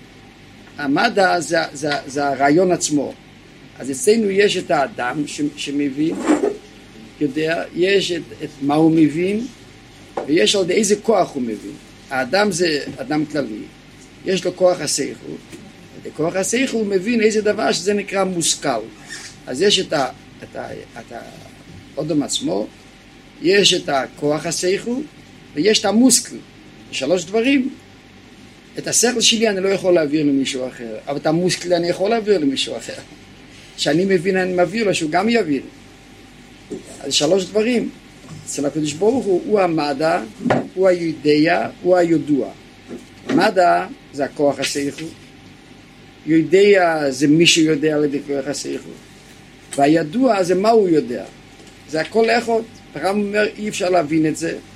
זה הרעיון עצמו. אז אצלנו יש את האדם שמבין, יודע, יש את מה הוא מבין, ויש עוד איזה כוח הוא מבין. האדם זה אדם כללי, יש לו כוח השכל, וכוח השכל הוא מבין איזה דבר שזה נקרא מושכל. אז יש את האדם עצמו, יש את הכוח השכל, ויש את המושכל. שלוש דברים. את השכל שלי אני לא יכול להעביר למישהו אחר, אבל את המושכל אני יכול להעביר למישהו אחר. שאני מבין, אני מעביר לו, שהוא גם יבין. אז שלוש דברים. אצל הקדוש ברוך הוא המדע, הוא היודע, הוא הידוע. מדע זה הכוח השכל, יודע זה מי שיודע על ידי כוח השכל, והידוע זה מה הוא יודע. זה הכל אחד. הרב אומר אי אפשר להבין את זה,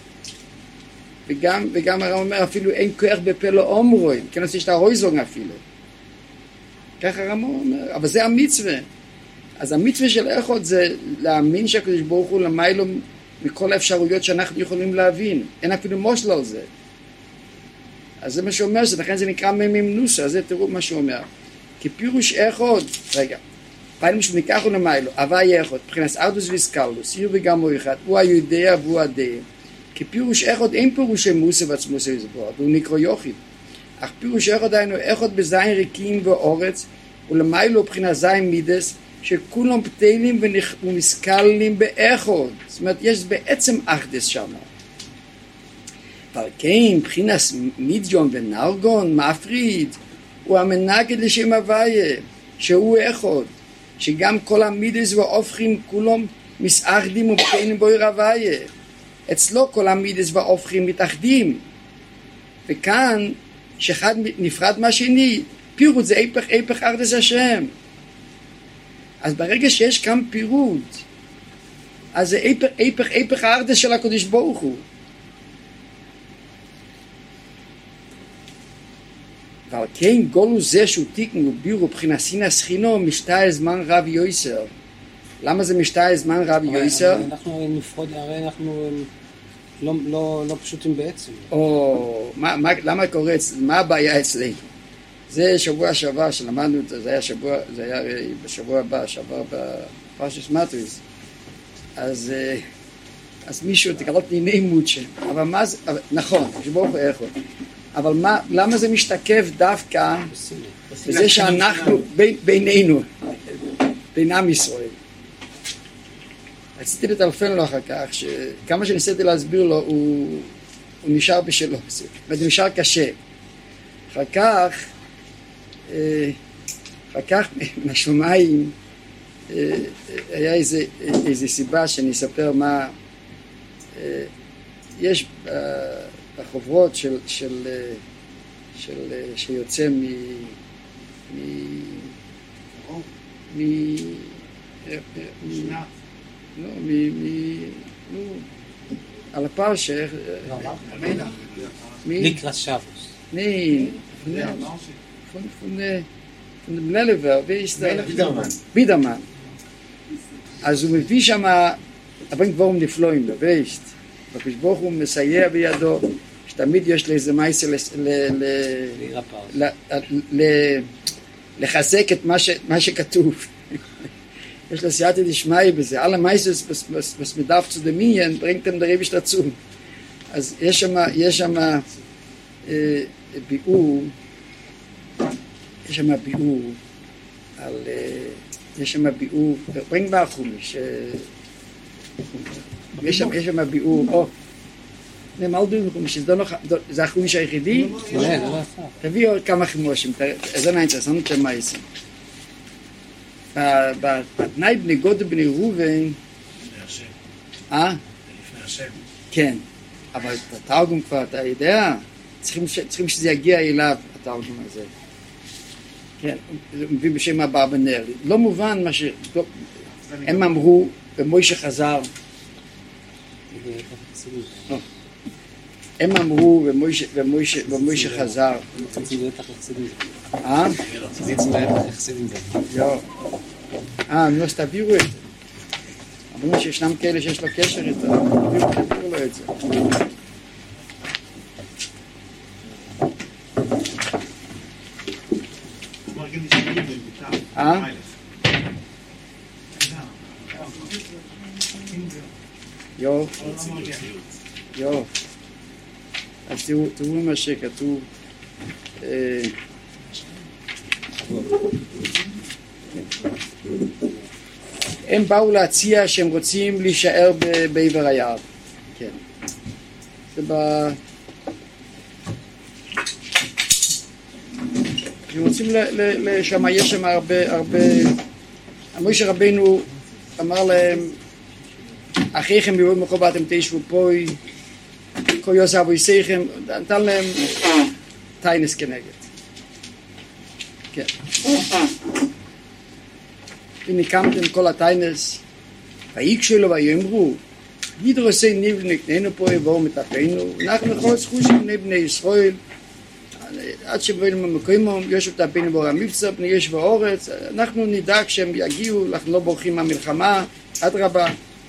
וגם הרב אומר אפילו אין כוח בפה לא אומרוין, כן עושה שאתה רויזון אפילו. ככה הרב אומר, אבל זה המצווה. אז המצווה של אחד זה להאמין שהקדוש ברוך הוא למיילו מכל האפשרויות שאנחנו יכולים להבין. אין אפילו מושל על זה. אז זה מה שאומר, לכן זה נקרא ממנוסה, אז זה תראו מה שהוא אומר. כי פירוש אחד, רגע, פעמים שניקח הוא למיילו, הווי אחד, מבחינת ארדוס ויסקרלוס, יהיו בגמור אחד, הוא היודע והוא הדע. כי פירוש אחד אין פירושי מוסה ועצמו סביבו, והוא נקרא יוחיד. אך פירוש אחד היינו אחד בזין ריקים ואורץ, ולמיילו מבחינת זין מידס, שכולם פתילים ונסקלים באחד. זאת אומרת, יש בעצם אחדס שם. אבל כן, מבחינת מידיון ונרגון, מפריד, הוא המנגד לשם הוויה, שהוא אחד, שגם כל המידס והופכים כולם מסאחדים ופתילים בו הוויה. אצלו כל המידס והופכים מתאחדים. וכאן, שאחד נפרד מהשני, פירוט זה איפך אחדס השם. אז ברגע שיש כאן פירוט, אז זה איפך האחדס של הקדוש ברוך הוא. ועל כן גולו זה שהוא תיקן ובירו בחינת סינא סחינו משתהה זמן רב יויסר. למה זה משתהה זמן רב יויסר? אנחנו נפרוד, הרי אנחנו לא פשוטים בעצם. או למה קורה, מה הבעיה אצלנו? זה שבוע שעבר שלמדנו, זה היה בשבוע הבא, שעבר בפרשת מטריס. אז מישהו תקלות ניני מוצ'ה, אבל מה זה, נכון, שברוך הוא איך הוא, אבל למה זה משתקף דווקא בזה שאנחנו בינינו, בין עם ישראל? רציתי לטלפן לו אחר כך, שכמה שניסיתי להסביר לו, הוא נשאר בשלו, וזה נשאר קשה. אחר כך מהשמיים היה איזה סיבה שאני אספר מה יש בחוברות שיוצא על הפרשה לקראת שבוס. von dem Lelever, wie ist der? Biedermann. אז הוא מביא שם, אבל כבר נפלואים, weißt? בקשבוך הוא מסייע בידו, שתמיד יש לו איזה מייסה לחזק את מה שכתוב. יש לו סייעתא דשמיא בזה, alle meistens was mit darf zu dominieren, bringt dem der Ewig dazu. אז יש שם ביאור, יש שם ביאור, ברינג בחומיש, יש שם ביאור, נאמר דו בחומיש, זה החומיש היחידי? תביא עוד כמה חימושים, זה אינטרסנט של מייסים. בתנאי בני גוד ובני ראובן, לפני השם. כן, אבל בתרגום כבר, אתה יודע, צריכים שזה יגיע אליו, התרגום הזה. כן, הוא מביא בשם אברבנאל. לא מובן מה הם אמרו, ומוישה חזר. הם אמרו, ומוישה חזר. נו, אז תעבירו את זה. אמרו שישנם כאלה שיש לו קשר איתה, תעבירו לו את זה. יו, אז תראו מה שכתוב, הם באו להציע שהם רוצים להישאר בעבר היער. כן. זה הם רוצים לשמה, יש שם הרבה, משה רבינו אמר להם, אחיכם בירוד מחובה אתם תשבו פה, כל יוסף ויסייכם, נתן להם טיינס כנגד. כן. הנה קמתם כל הטיינס, ויקשו לו ויאמרו, ידרוסי נבנה קנינו פה יבואו מטפנו, אנחנו כל זכושים בני ישראל, עד שבאנו במקוימום, יושב טפנו בו המבצע, בני יש באורץ, אנחנו נדאג שהם יגיעו, אנחנו לא בורחים מהמלחמה, עד רבה.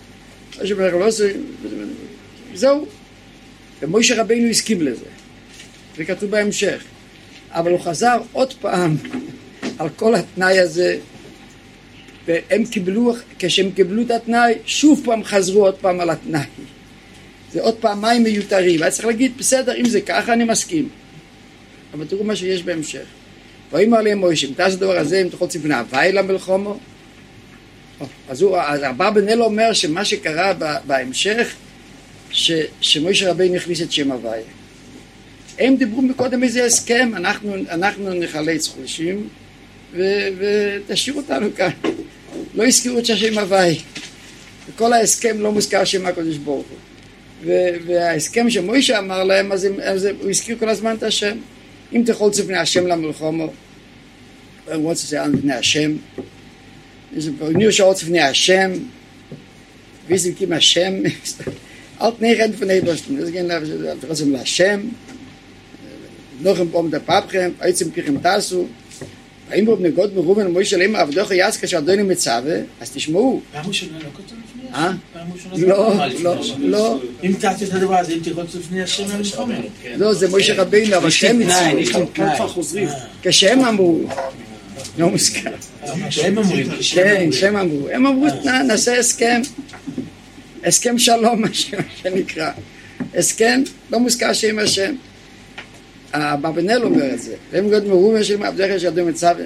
זהו. ומשה רבינו הסכים לזה. זה כתוב בהמשך. אבל הוא חזר עוד פעם על כל התנאי הזה, והם קיבלו, כשהם קיבלו את התנאי, שוב פעם חזרו עוד פעם על התנאי. זה עוד פעמיים מיותרים. היה צריך להגיד, בסדר, אם זה ככה אני מסכים. אבל תראו מה שיש בהמשך. ואומר עליהם מוישה, אם תעשו הדבר הזה, אם תוכל צפנה הווי למלחומו, אז אברבנאל אומר שמה שקרה בהמשך, שמוישה רבינו הכניס את שם הווי. הם דיברו מקודם איזה הסכם, אנחנו נחלץ חולשים, ותשאיר אותנו כאן. לא הזכירו את השם הווי. וכל ההסכם לא מוזכר שם הקדוש ברוך הוא. וההסכם שמוישה אמר להם, אז הוא הזכיר כל הזמן את השם. אם תוכל צפני השם למלחומו, הוא רוצה שזה על פני השם, ניר שעות לפני השם, ויזם קים השם, אל תני רד לפני בושתם, זה כן תרצם להשם, נוחם פום דפפכם, עצם פיכם תעשו, ואם בו בנגוד מרובן ומוי שלם עבדוך יעש כשאדוני מצווה, אז תשמעו. למה הוא שלא לקות לפני לא. אם תעשי את הדבר הזה, אם תחוץ לפני השם למלחמה. לא, זה מוישה רבינו, אבל שהם הצליחו. כשהם אמרו, לא מוזכר. שהם אומרים. כן, שהם אמרו. הם אמרו, נעשה הסכם. הסכם שלום, מה שנקרא. הסכם, לא מוזכר שם השם. אברבנאל אומר את זה. והם גודל מרובים של עבדיך שידעו מצווה.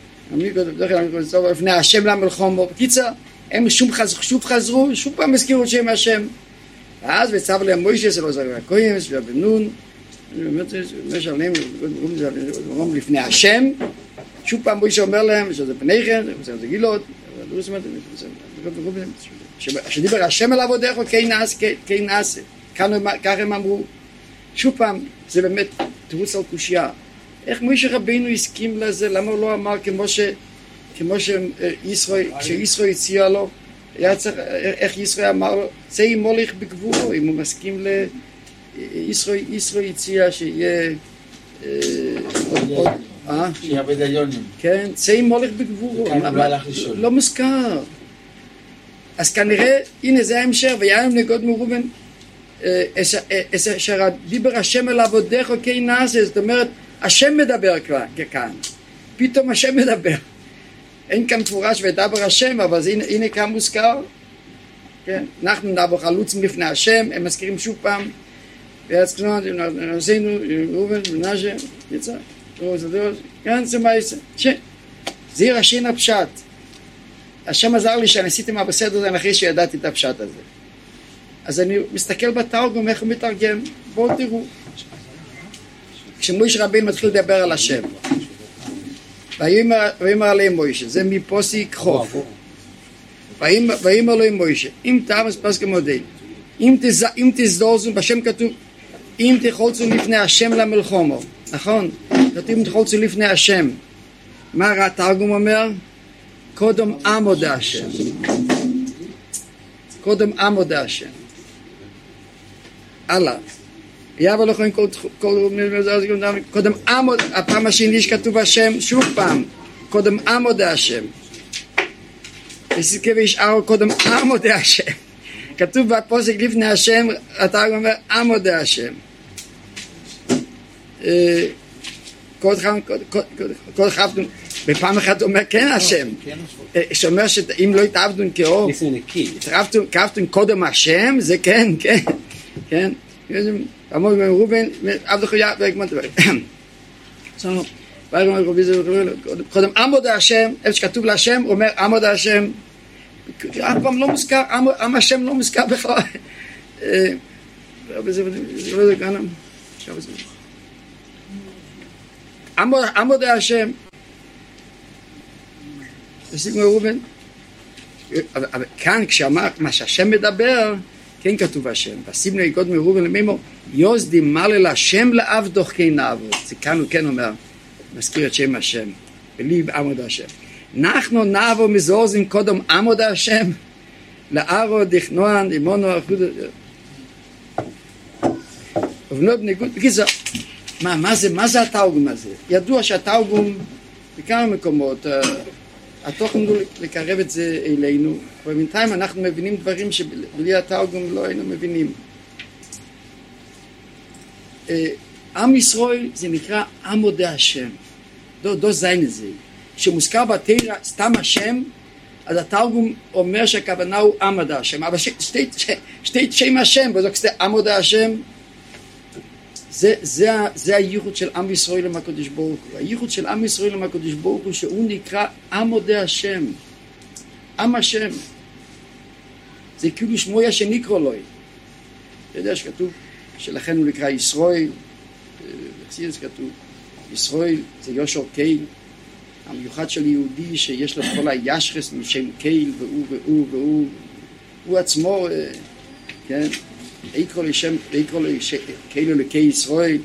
לפני השם למלחמה. בקיצר, הם שוב חזרו, שוב פעם הזכירו את שם השם. ואז וצווה להם מוישה שלו זרע הכהן, ובן נון, לפני השם. שוב פעם מוישה אומר להם שזה פניכם, זה גילות, שדיבר השם אל עבדיך כן נעשה. כך הם אמרו. שוב פעם, זה באמת תירוץ על קושיה. איך מוישה רבינו הסכים לזה? למה הוא לא אמר כמו שישראל הציע לו? איך ישראל אמר לו? צא עם מולך בגבורו, אם הוא מסכים ישראל הציע שיהיה שיעבד עליונים. כן, צא עם מולך בגבורו. לא מוזכר. אז כנראה, הנה זה ההמשך, ויעם נגוד מרובן, אשר דיבר השם אל עבדיך כן נעשה, זאת אומרת, השם מדבר כאן, פתאום השם מדבר. אין כאן מפורש ודבר השם, אבל הנה כאן מוזכר. כן, אנחנו נבוא חלוצים לפני השם, הם מזכירים שוב פעם, ויצחנו, נעשינו, ראובן, מנשה, יצא, כן, זה מה יצא. זה ראשין הפשט. השם עזר לי שאני עשיתי מה בסדר הזה, אחרי שידעתי את הפשט הזה. אז אני מסתכל בתרגום, איך הוא מתרגם, בואו תראו. כשמוישה רבינו מתחיל לדבר על השם, ויאמר עליהם מוישה, זה מפוסק חוף. ויאמר עליהם מוישה, אם תאמץ פסק מודל, אם תזדורזו, בשם כתוב, אם תחולצו לפני השם למלחמה, נכון? כתוב אם תחולצו לפני השם. מה התרגום אומר? קודם עמוד השם. קודם עמוד השם. הלאה. יאבא לכם קודם עמוד, הפעם השני שכתוב השם, שוב פעם, קודם עמוד השם. וסיכה וישארו קודם עמוד השם. כתוב בפוסק לפני השם, אתה אומר עמוד השם. כל חפנו, בפעם אחת אומר כן השם. שאומר שאם לא התאבדו כאור, התאבדו קודם השם, זה כן, כן, כן. אמרו ראובן, עבדך יעקב, קודם עמוד השם, איפה שכתוב להשם, הוא אומר עמוד השם, אף פעם לא מוזכר, עם השם לא מוזכר בכלל. עמוד השם, תשיגו ראובן, אבל כאן כשאמר מה שהשם מדבר, כן כתוב השם, וסיבנו יגוד מראובן למימו, יוזדי מלל השם לעבדוך כן נעבוד. זה כאן הוא כן אומר, מזכיר את שם השם, בליב עמוד השם. אנחנו נעבוד מזורזים קודם עמוד השם, לערו דכנוען, אימונו, אחוד, ובנות בניגוד, בקיצור, מה זה התרגום הזה? ידוע שהתרגום, בכמה מקומות, התוכן הוא לקרב את זה אלינו, ובינתיים אנחנו מבינים דברים שבלי התרגום לא היינו מבינים. עם ישראל זה נקרא עמודי השם, דו זין זה, שמוזכר בתורה סתם השם, אז התרגום אומר שהכוונה הוא עמוד השם, אבל שתי שם השם, וזה עמוד השם, זה הייחוד של עם ישראל עם הקדוש ברוך הוא. הייחוד של עם ישראל עם הקדוש ברוך הוא שהוא נקרא עמודי השם, עם השם. זה כאילו שמויה שנקרא לו. אתה יודע שכתוב שלכן הוא נקרא ישראל, בציץ כתוב ישראל זה יושר קייל, המיוחד של יהודי שיש לו כל הישרס משם קייל והוא עצמו, כן? ויקרא כאילו לקי ישראל.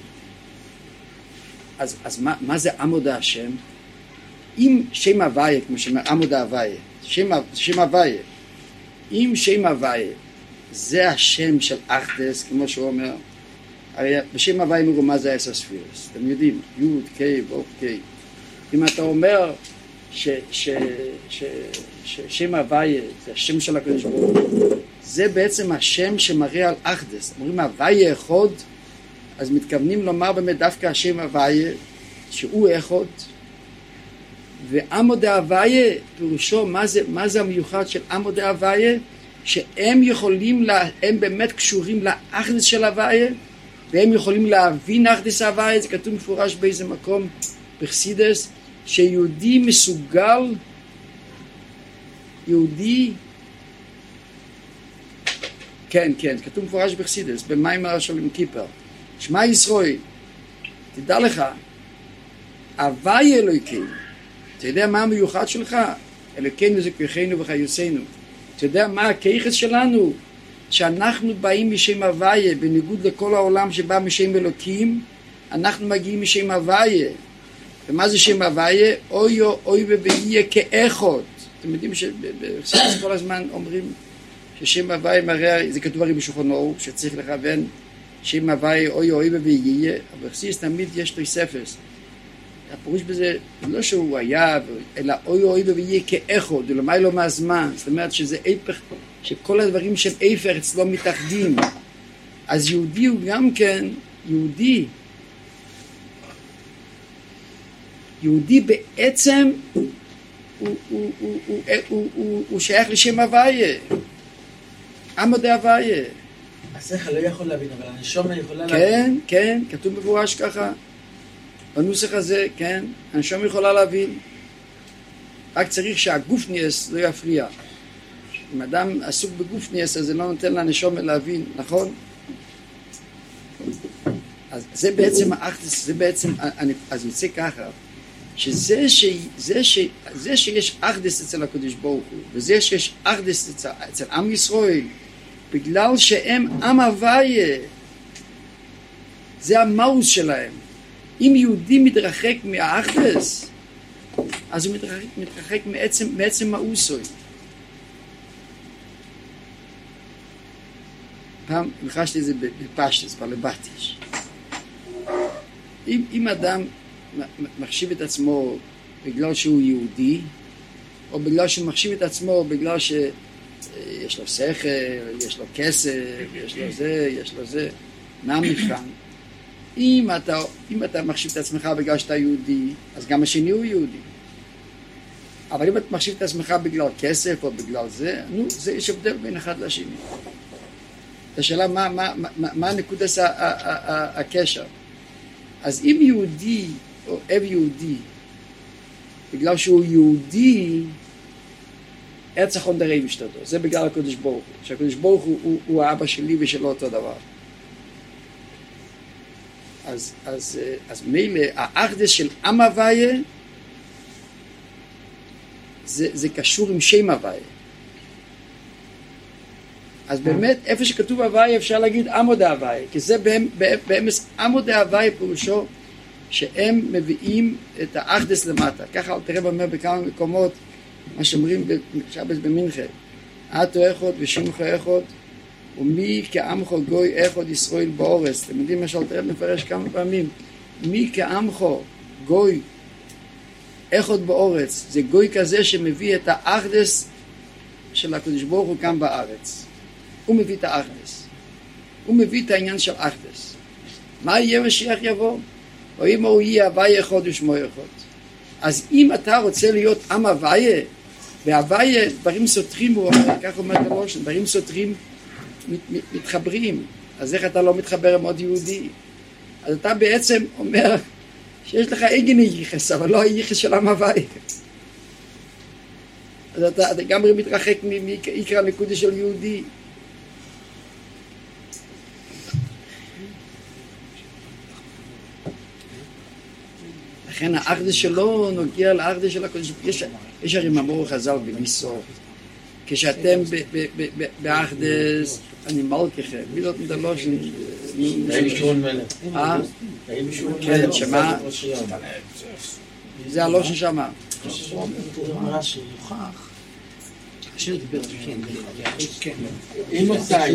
אז מה זה עמוד השם? אם שם הוויה, כמו שאומר עמוד ההוויה, שם הוויה, אם שם הוויה זה השם של אחדס, כמו שהוא אומר, הרי בשם הוויה מרומז זה 10 ספירס, אתם יודעים, י' ק' ו' ק'. אם אתה אומר ששם הוויה, זה השם של הקדוש ברוך הוא, זה בעצם השם שמראה על אחדות. אומרים הוויה אחד, אז מתכוונים לומר באמת דווקא השם הוויה, שהוא אחד, ועמוד ההוויה, פירושו, מה זה המיוחד של עמוד ההוויה? שהם יכולים, הם באמת קשורים לאחדות של ההוויה, והם יכולים להבין אחדות ההוויה. זה כתוב מפורש באיזה מקום בחסידות, שיהודי מסוגל, יהודי, כן, כתוב מפורש בחסידות, במיימר של עם כיפר, שמע ישראל, תדע לך, הוויה אלוהינו, אתה יודע מה המיוחד שלך? אלוהינו זה כוחנו וחיוסנו. אתה יודע מה הכיחס שלנו? שאנחנו באים משם הוויה, בניגוד לכל העולם שבא משם אלוקים, אנחנו מגיעים משם הוויה. ומה זה שם הוויה? אוי ובהיה כאחד. אתם יודעים שבחסידות כל הזמן אומרים ששם הוויה מראה, זה כתוב הרי בשולחן אור, שצריך לכוון שם הוויה אוי ובהיה, אבל בחסידות תמיד יש תוספת. הפירוש בזה לא שהוא היה, אלא אוי ובהיה כאחד, ולמה לא מהזמן. זאת אומרת שזה איפך, שכל הדברים של איפך אצלו מתאחדים. אז יהודי הוא גם כן, יהודי בעצם הוא שייך לשם הוויה, עמוד ההוויה. השכל לא יכול להבין, אבל הנשמה יכולה להבין. כן, כתוב מפורש ככה. בנוסח הזה, כן, הנשמה יכולה להבין. רק צריך שהגופניאס לא יפריע. אם אדם עסוק בגופניאס, אז זה לא נותן לנשמה להבין, נכון? אז זה בעצם האחדות, זה בעצם, אז יוצא ככה, שזה שיש אחדות אצל הקדוש ברוך הוא, וזה שיש אחדות אצל עם ישראל, בגלל שהם עם הוויה, זה המאוס שלהם. אם יהודי מתרחק מהאחדות, אז הוא מתרחק מעצם מאוסוי. פעם לחשתי את זה בפשטס, בלבטיש. אם אדם מחשיב את עצמו בגלל שהוא יהודי, או בגלל שהוא מחשיב את עצמו בגלל שיש לו שכל, יש לו כסף, יש לו זה, מה המבחן? אם אתה מחשיב את עצמך בגלל שאתה יהודי, אז גם השני הוא יהודי. אבל אם אתה מחשיב את עצמך בגלל כסף או בגלל זה, זה יש הבדל בין אחד לשני. השאלה מה נקודת הקשר. אז אם יהודי אוהב יהודי, בגלל שהוא יהודי, ארץ החונדרי משתתו. זה בגלל הקדוש ברוך הוא. שהקדוש ברוך הוא האבא שלי ושלו אותו דבר. אז מילא, האחדות של עם הוויה, זה קשור עם שם הוויה. אז באמת, איפה שכתוב הוויה, אפשר להגיד עמוד ההוויה, כי זה באמס עמוד ההוויה פירושו, שהם מביאים את האחדות למטה. ככה תראה אומר בכמה מקומות, מה שאומרים בשבת במנחה, אתו אחד ושמחו אחד, ומי כעמך גוי אחד ישראל באורץ. אתם יודעים מה שאלתר רב מפרש כמה פעמים? מי כעמך גוי אחד באורץ, זה גוי כזה שמביא את האחדות של הקדוש ברוך הוא כאן בארץ. הוא מביא את האחדות. הוא מביא את העניין של אחדות. מה יהיה משיח יבוא? או אם הוא יהיה הוויה אחד ושמו אחד. אז אם אתה רוצה להיות עם הוויה, והוויה, דברים סותרים, הוא אומר, כך אומר הלושן, דברים סותרים מתחברים. אז איך אתה לא מתחבר עם עוד יהודי? אז אתה בעצם אומר שיש לך איגן ייחס, אבל לא הייחס של עם הוויה. אז אתה גם מתרחק מעיקר הנקודה של יהודי. לכן האחדות שלו נוגע לאחדות של הקודש. יש הרי מאמר חז"ל בניסו, כשאתם באחדות, אני מלככם, מי לא מדלו של... כן, שמה? זה הלושן שמה. השיר דיבר, כן. אם עושה,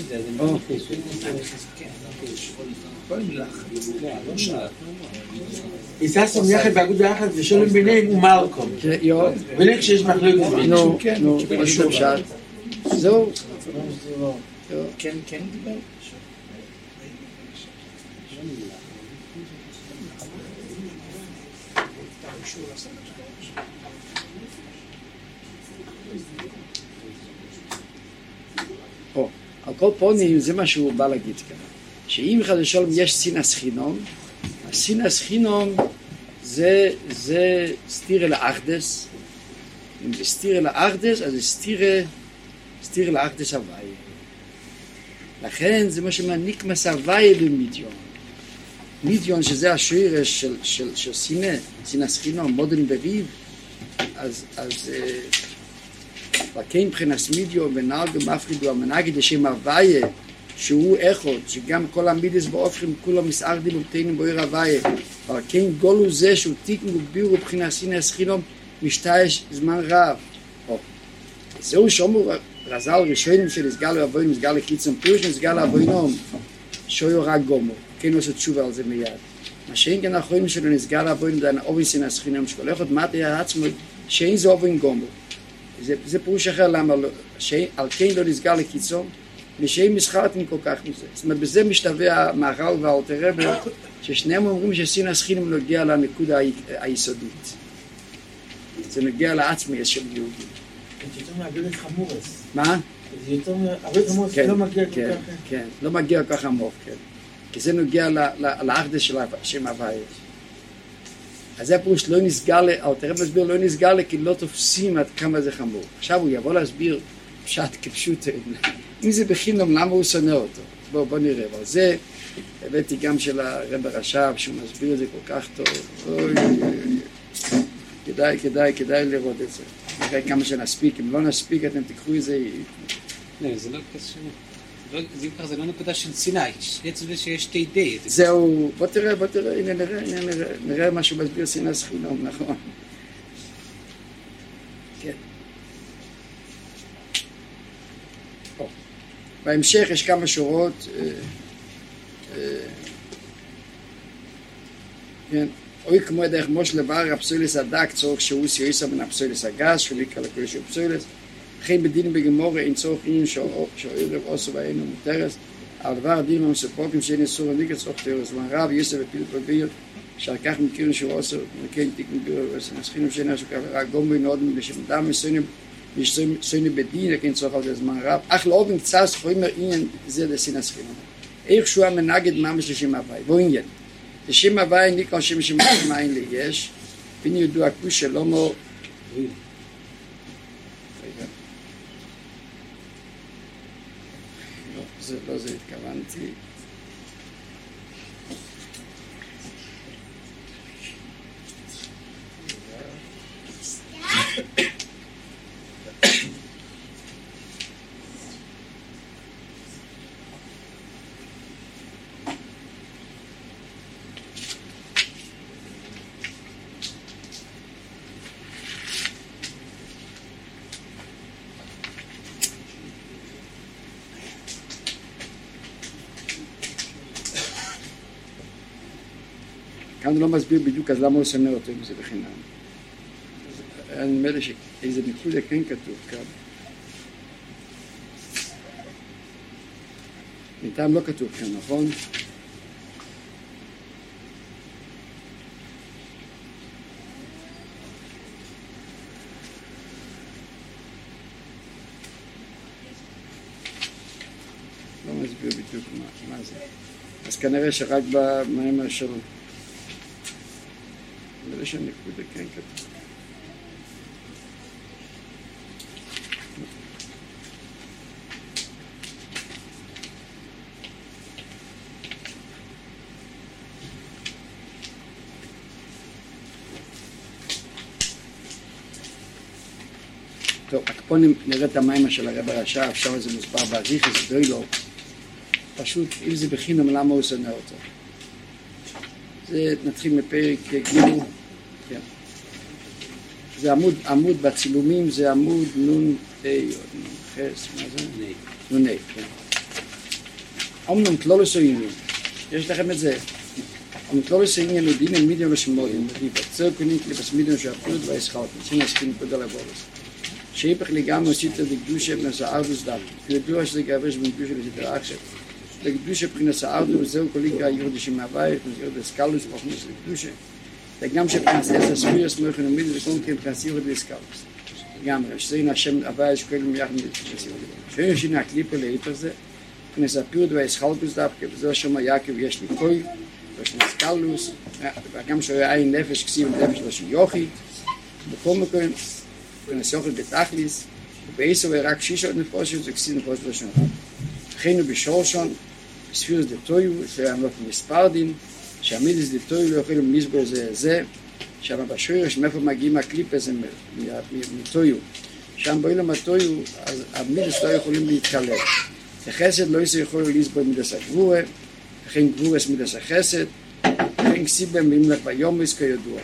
איסה סומייחת באגוד ביחד ושולם ביניהם ומלקום. ולך שיש מחלוקת ביניהם. נו, משהו פשט. זהו. כן דיבר. על כל פונים זה מה שהוא בא להגיד כאן, שאם חד ושלום יש סינס חינום, הסינס חינום זה סתירה לאחדס. אם זה סתירה לאחדס, אז זה סתירה לאחדס הוויה. לכן זה מה שמעניק מס הוויה במדיון. מדיון שזה השורש של סינס חינום, מודן בריב, אז וכן מבחינס מידיו ונהגו מפרידו המנהגי לשם הוויה שהוא אחד, שגם כל המידס באופכים כולם מסערדים ובתינים בויר הוויה, וכן גולו זה שהוא תיקן וגביר ובחינס סינס חינום משתייש זמן רב. זהו שומר רזל ראשונים של הסגל ואבוין, מסגל לקיצון פירוש, מסגל אבוינום שויו רק גומו, כן עושה תשובה על זה מיד. מה שאין כן האחרונים שלו נסגל אבוין דן אובין סינס חינום שכל אחד מתי העצמו שאין זה אובין גומו. זה פירוש אחר למה לא, על כן לא נסגר לקיצון, ושאין מסחרתם כל כך מזה. זאת אומרת, בזה משתווה המהר"ל והאלטר רבי, ששניהם אומרים שסינס חינום נוגע לנקודה היסודית. זה נוגע לעצמי של יהודים. זה יותר מהגדת חמורס. מה? זה יותר מהגדת חמורס, לא מגיע כל כך. כן, לא מגיע כל כך עמוק, כן. כי זה נוגע לאחדס של שם הוויה. אז זה פירוש לא נסגר, אלתר רבי מסביר לא נסגר כי לא תופסים עד כמה זה חמור. עכשיו הוא יבוא להסביר פשט כפשוט, אם זה בחינם למה הוא שונא אותו. בוא נראה, אבל זה הבאתי גם של הרב הרש"ב שהוא מסביר את זה כל כך טוב. כדאי לראות את זה. נראה כמה שנספיק, אם לא נספיק אתם תיקחו את זה. לא, זה לא קשור. זה לא נקודה של סיני, עצם זה שיש שתי די. זהו, בוא תראה, הנה נראה מה שהוא מסביר סינס חינום, נכון. כן. בהמשך יש כמה שורות, כן. אוי כמו דרך מוש לבר הפסולס הדק צורך שהוא סיועסה מן הפסולס הגז שוליקה לכל שהוא פסולס לכן בדינים בגמורה אין צורך עניין שערב עושו ואינו מותרס על דבר הדינים המסופוקים שאין אסור וניקה צורך תיאורס זמן רב יוסף ופילip בביר שעל כך מכירים שהוא עושו וכן תיקן ביר ומסכינים שאין אסור כעברה גומבי נעודם לשם דם מסוינים בדין לכן צורך על זה זמן רב אך לא אובן קצת חומר עניין זה לסינס חינום איך שהוא המנגד ממש לשם הווי בוא עניין לשם הווי ניקה שם שמיים אין לי יש בין ידוע כוש שלומו לא זה התכוונתי כאן לא מסביר בדיוק אז למה הוא שונא אותו אם זה בחינם. אני אומר שאיזה נקודה כן כתוב כאן. בינתיים לא כתוב כאן, נכון? לא מסביר בדיוק מה זה. אז כנראה שרק במאמר של נראה שהנקודה כן כתוב. טוב, פה נראה את המיימר של הרב הרש"ב, עכשיו זה מוסבר באריכות, זה די לא. פשוט, אם זה בחינם, למה הוא שונא אותו? זה נתחיל מפרק ג' כן. זה עמוד בצילומים, זה עמוד נון חס, מה זה? נון כן. אומנם כלולוס או עניין, יש לכם את זה. אומנם כלולוס או עניין הוא דין מידיון לשמודים, ובצר קונים קליפס מידיון שהפריד והסחלת, נשים להסכים פודל הבולס. שהיפך לגמרי סיטר דקדושה בנשא ארדוס דם, כדוע שזה גרש בנקדושה לסיטר עכשיו. לקדושה בנשא ארדוס, וזהו כל עיקר יורדי שמהבית, יורדי סקלוס, פרחנוס לקדושה. גם שבנשא הספירס מויכן ומידי וקום כמפנס יורדי סקלוס. גם שזה אין השם הבית שכולם יחד מתפנס יורדי. שאין שינה הקליפה להיפר זה, פנס הפירד והסחלקוס דווקא, וזהו שמה יעקב יש לי קוי, ויש לי סקלוס, וגם שהיה אין נפש כסיב נפש לא של יוכי, בכל מקום, פנס יוכל בתכליס, ובעשר ורק שישות נפושות, זה כסיב נפושות לא של רב. וכן הוא בשורשון, ספירס דתויו, ועמלות מספרדין, שהמידס דתויו לא יכולים לסבור זה, שם בשורש, מאיפה מגיעים הקליפ הזה מתויו. שם באילם התויו, אז המידס לא יכולים להתקלל. החסד לא יכול לסבור מידס הגבורה, וכן גבורס מידס החסד, וכן כסיבם במלך ביומס כידוע.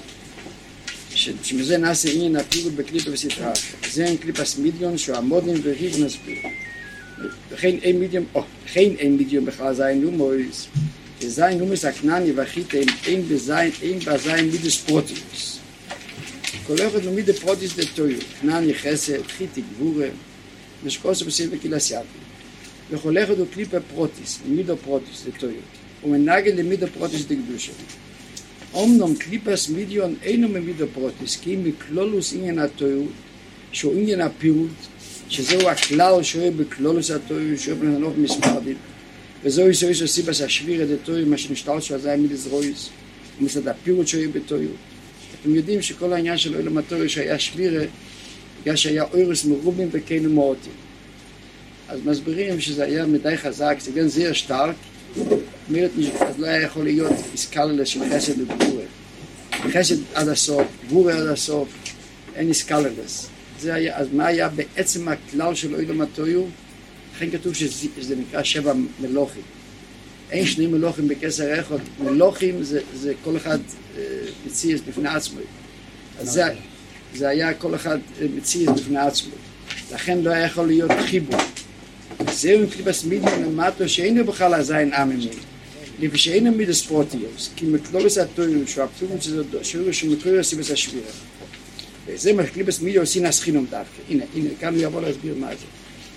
שמזה נעשה עניין הפירוט בקליפה וסתרה. זה אין קליפס מידיון שהוא המודן וריב נסביר. וכן אין מידיון בכלל זין נומויס. זין נומויס הכנעני והחיתם אין בזין מידס פרוטיוס. כל אחד הוא מידה פרוטיוס דתויו. כנעני חסד, חיתי גבורה, משקוסו בסילבה קילסיאבי. וכל אחד הוא קליפה פרוטיס, מידו פרוטיס דתויו. ומנגד למידו פרוטיס דקדושה. אומנם קליפס מידיון אינו ממידו פרוטיס, כי מכלולוס עניין התויו, שהוא עניין הפירוט, שזהו הכלל שרואה בכלולוס התויו, שרואה בנהלוך מספרדית, וזהו איסו סיבס השביר דתויו, מה שנשתל שהוא עזאי מידס רויס, ומצד הפירוט שרואה בתויו. אתם יודעים שכל העניין של אוילם התויו שהיה שביר, בגלל שהיה אוירוס מרובים וכאילו מועטים. אז מסבירים שזה היה מדי חזק, זה גם זיר שטרק, אז לא היה יכול להיות איסקללה של חסד וגבורה. חסד עד הסוף, גבורה עד הסוף, אין איסקללס. אז מה היה בעצם הכלל של אוילם התויו? לכן כתוב שזה נקרא 7 מלוכים. אין 2 מלוכים בקסר אחד, מלוכים זה כל אחד מציאס בפני עצמו. אז זה היה כל אחד מציאס בפני עצמו. לכן לא היה יכול להיות חיבור. זהו עם קליפס מידיון למטו שאינו בכלל הזין עממי, לפי שאינו מידס פרוטיוס, כי מכלולס התויו שהוא הפתורים שהוא שמקורי סיבס השבירה. וזה מה קליפס מידיון עושים הסחינום דווקא. הנה, כאן הוא יבוא להסביר מה זה.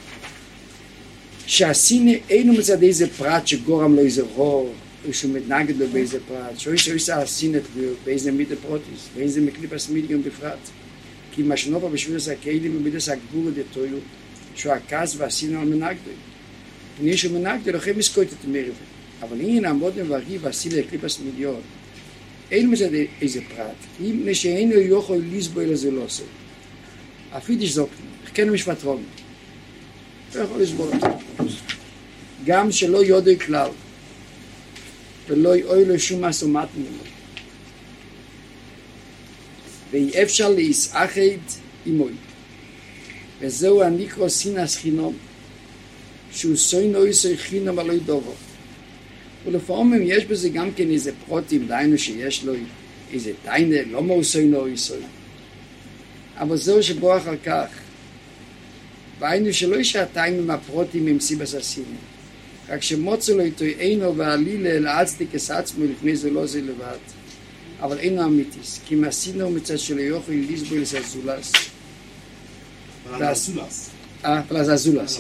שהסיני אינו מצד איזה פרט שגורם לו איזה רור, או שהוא מתנגד לו באיזה פרט, שהוא עושה הסינת באיזה מידה פרוטיס, באיזה מקליפס מידיון בפרט. כי מה שנופה בשביל זה כאלים ומידס הגבור דתויו, שהוא הכעס והסינה על מנגדו. פני שהוא מנגדו, לכם מסקוית את מרבה. אבל הנה נעמוד מברגי והסילה קליפס מיליון. אין מצד איזה פרט. אם שאינו יוכל לסבו אלא זה לא עושה. הפידיש זוקנו, כן משפט רומי. לא יכול לסבור אותו. גם שלא יודעי כלל, ולא יאוי לו שום מסומת ממנו. ואי אפשר להסאחד עמוי. וזהו הניקרו סינס חינום, שהוא סוינו איסוי חינום עלוי דובו. ולפעמים יש בזה גם כן איזה פרוטים, דיינו שיש לו איזה טיינה, לא מו סוינו איסוי. אבל זהו שבוא אחר כך, והיינו שלא יש הטיינים הפרוטים עם סיבס הסינים, רק שמוצו לו איתו אינו ועלילה להצדיק את עצמו לפני זה לא זה לבד. אבל אינו אמיתיס, כי מהסינו מצד שלו יוכל לסבול את הזולס. פלזזולס.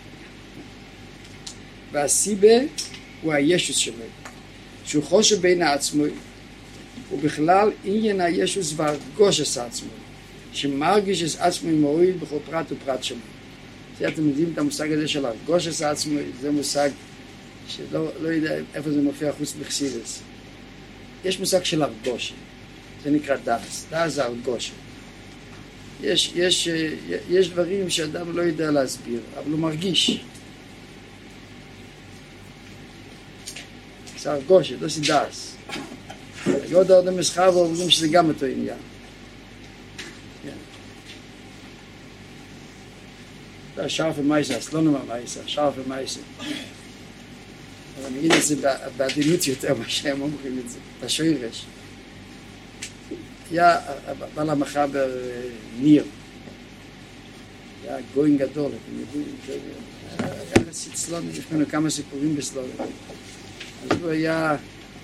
והסיבה הוא הישוס שלו, שהוא חושב בין עצמו, ובכלל עניין הישוס והרגוש את עצמו, שמרגיש את עצמו מועיל בכל פרט ופרט שלו. זה אתם יודעים את המושג הזה של הרגוש את עצמו, זה מושג שלא יודע איפה זה מופיע חוץ בחסידות. יש מושג של הרגוש, זה נקרא דאס, דאס זה הרגוש. יש דברים שאדם לא יודע להסביר, אבל הוא מרגיש. זה הרגוש, לא סידס. עוד אדם מסחר ואומרים שזה גם אותו עניין. זה השאר ומייסה, סלונו מהמייסה, השאר ומייסה. אבל אני אגיד את זה בעדינות יותר מה שהם אומרים את זה, בשורש. היה בעל המחבר ניר, היה גוין גדול, אתם יודעים, היה חסיד סלונים, יש לנו כמה סיפורים בסלונים. אז הוא היה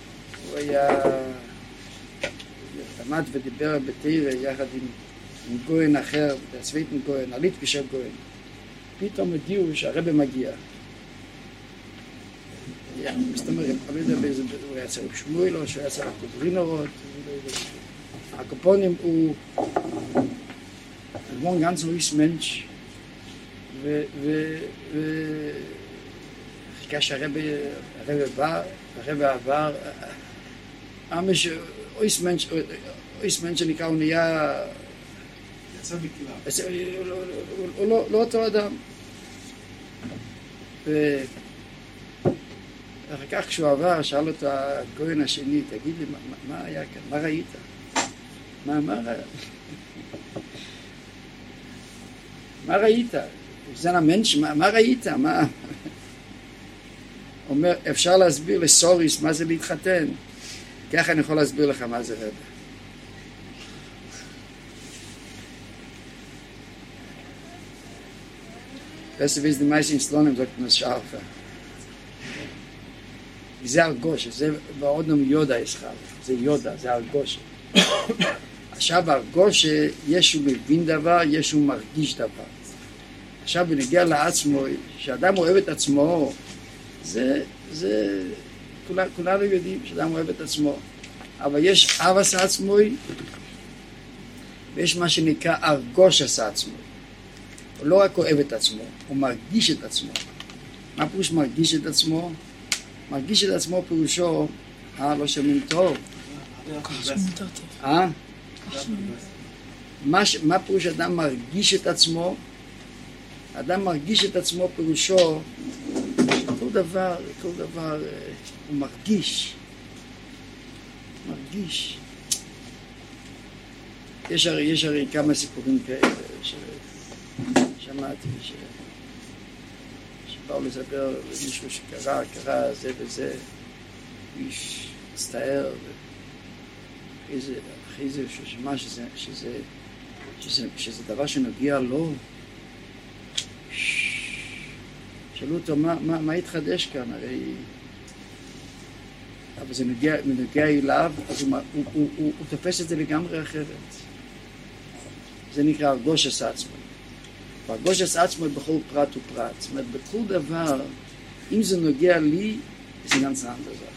עמד ודיבר בתירה יחד עם גוין אחר, הצוויתן גוין, הליטפישר גוין. פתאום הודיעו שהרבא מגיע. זאת אומרת, הוא היה צריך שמואל או שהוא היה צריך קוברינורות. הקופונים הוא ein ganz ruhiges Mensch כאשר הרבא עבר אויס מנש שנקרא, הוא נהיה יצא בכלל. הוא לא אותו אדם. ואחר כך כשהוא עבר, שאל אותו הגוין השני, תגיד לי, מה היה כאן? מה ראית? מה ראית? זה המנש, מה ראית? אומר, אפשר להסביר לסוריס מה זה להתחתן? ככה אני יכול להסביר לך מה זה רבא. Weißt du, wie es die meisten Slonim sagt, man scharfe. זה הרגושה, זה בעודנום יודה ישחל, זה יודה, זה הרגושה. עכשיו הרגושה, ישו מבין דבר, ישו מרגיש דבר. עכשיו בנגיע לעצמו, שאדם אוהב את עצמו, כולנו יודעים שאדם אוהב את עצמו. אבל יש אהבס עצמו, ויש מה שנקרא הרגוש עשה עצמו. הוא לא רק אוהב את עצמו, הוא מרגיש את עצמו. מה פירוש מרגיש את עצמו? מרגיש את עצמו פירושו, לא שומעים טוב. מה פירוש אדם מרגיש את עצמו? אדם מרגיש את עצמו פירושו, כל דבר הוא מרגיש. יש הרי כמה סיפורים כאלה ששמעתי שבאו לספר למישהו שקרה זה וזה, איש הצטער, אחרי זה ששמע שזה דבר שנוגע לו. שאלו אותו, מה התחדש כאן? הרי אבל זה נוגע אליו, אז הוא תופס את זה לגמרי אחרת. זה נקרא הרגושס עצמו. והרגושס עצמו בכל פרט ופרט. זאת אומרת, בכל דבר, אם זה נוגע לי, זה גם צען דבר.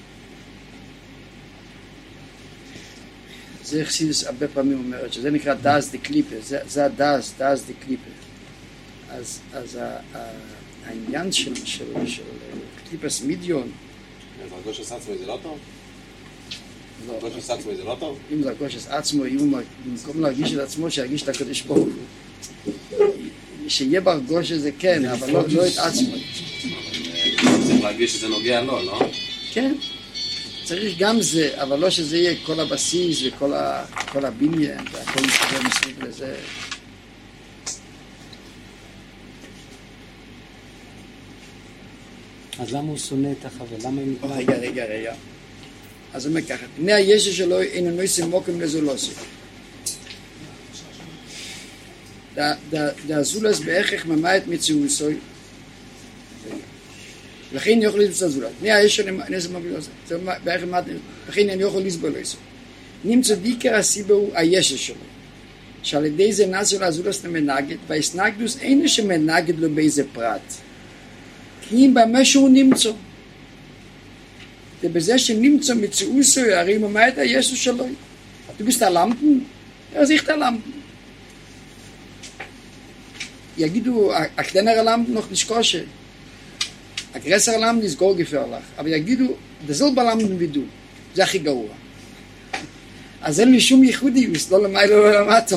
זה חסידות הרבה פעמים אומרת, שזה נקרא דאס דה קליפה, זה הדאס דה קליפה. אז העניין של קליפס מידיון, הרגושס עצמו זה לא טוב? הרגושס עצמו זה לא טוב? אם זה הרגושס עצמו, במקום להרגיש את עצמו, שירגיש את הקדוש ברוך הוא. שיהיה בהרגושס זה כן, אבל לא את עצמו. צריך להרגיש שזה נוגע לו, לא? כן, צריך גם זה, אבל לא שזה יהיה כל הבסיס וכל הבניין, והכל מתקדם מסביב לזה. אז למה הוא שונא את החבר? למה הם... רגע. אז הוא אומר ככה, פני הישע שלו אינו נושא מוקם לזולוסי. דאזולס בהכרח ממעט מציאוסוי. לכן אני יכול לסבול זולת. פני הישע נעשה מבילוסי. לכן אני יכול לסבול לסו. נמצא דיקר הסיבה הוא הישע שלו. שעל ידי זה נעשו לאזולס למנגד, והסנגדוס אינו שמנגד לו באיזה פרט. אם במה שהוא נמצא. ובזה שנמצא מציאוסו, הרי מה את הישו שלו? Du bist der Lampen? אז איך der Lampen? יגידו, הקטנר Lampen noch nicht kosher. הגרסר Lampen ist gar gefährlich. אבל יגידו, דזלבר Lampen wie du. זה הכי גרוע. אז אין לי שום ייחודיות, לא למעלה לא למטה.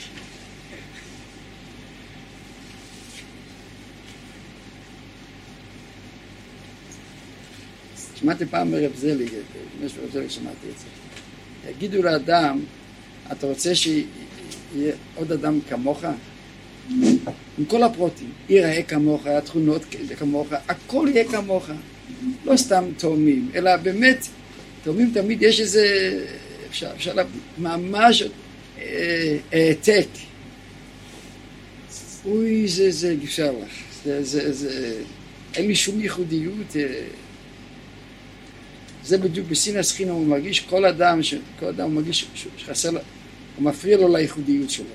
שמעתי פעם מרב זליג, משהו רב זליג שמעתי את זה. יגידו לאדם, אתה רוצה שיהיה עוד אדם כמוך? עם כל הפרוטים, ייראה כמוך, התכונות כמוך, הכל יהיה כמוך. לא סתם תאומים, אלא באמת, תאומים תמיד יש איזה אפשר ממש העתק. אוי, זה אפשר לך. אין לי שום ייחודיות. זה בדיוק בסינס חינם, הוא מרגיש כל אדם הוא מרגיש שחסר לו, הוא מפריע לו לייחודיות שלו.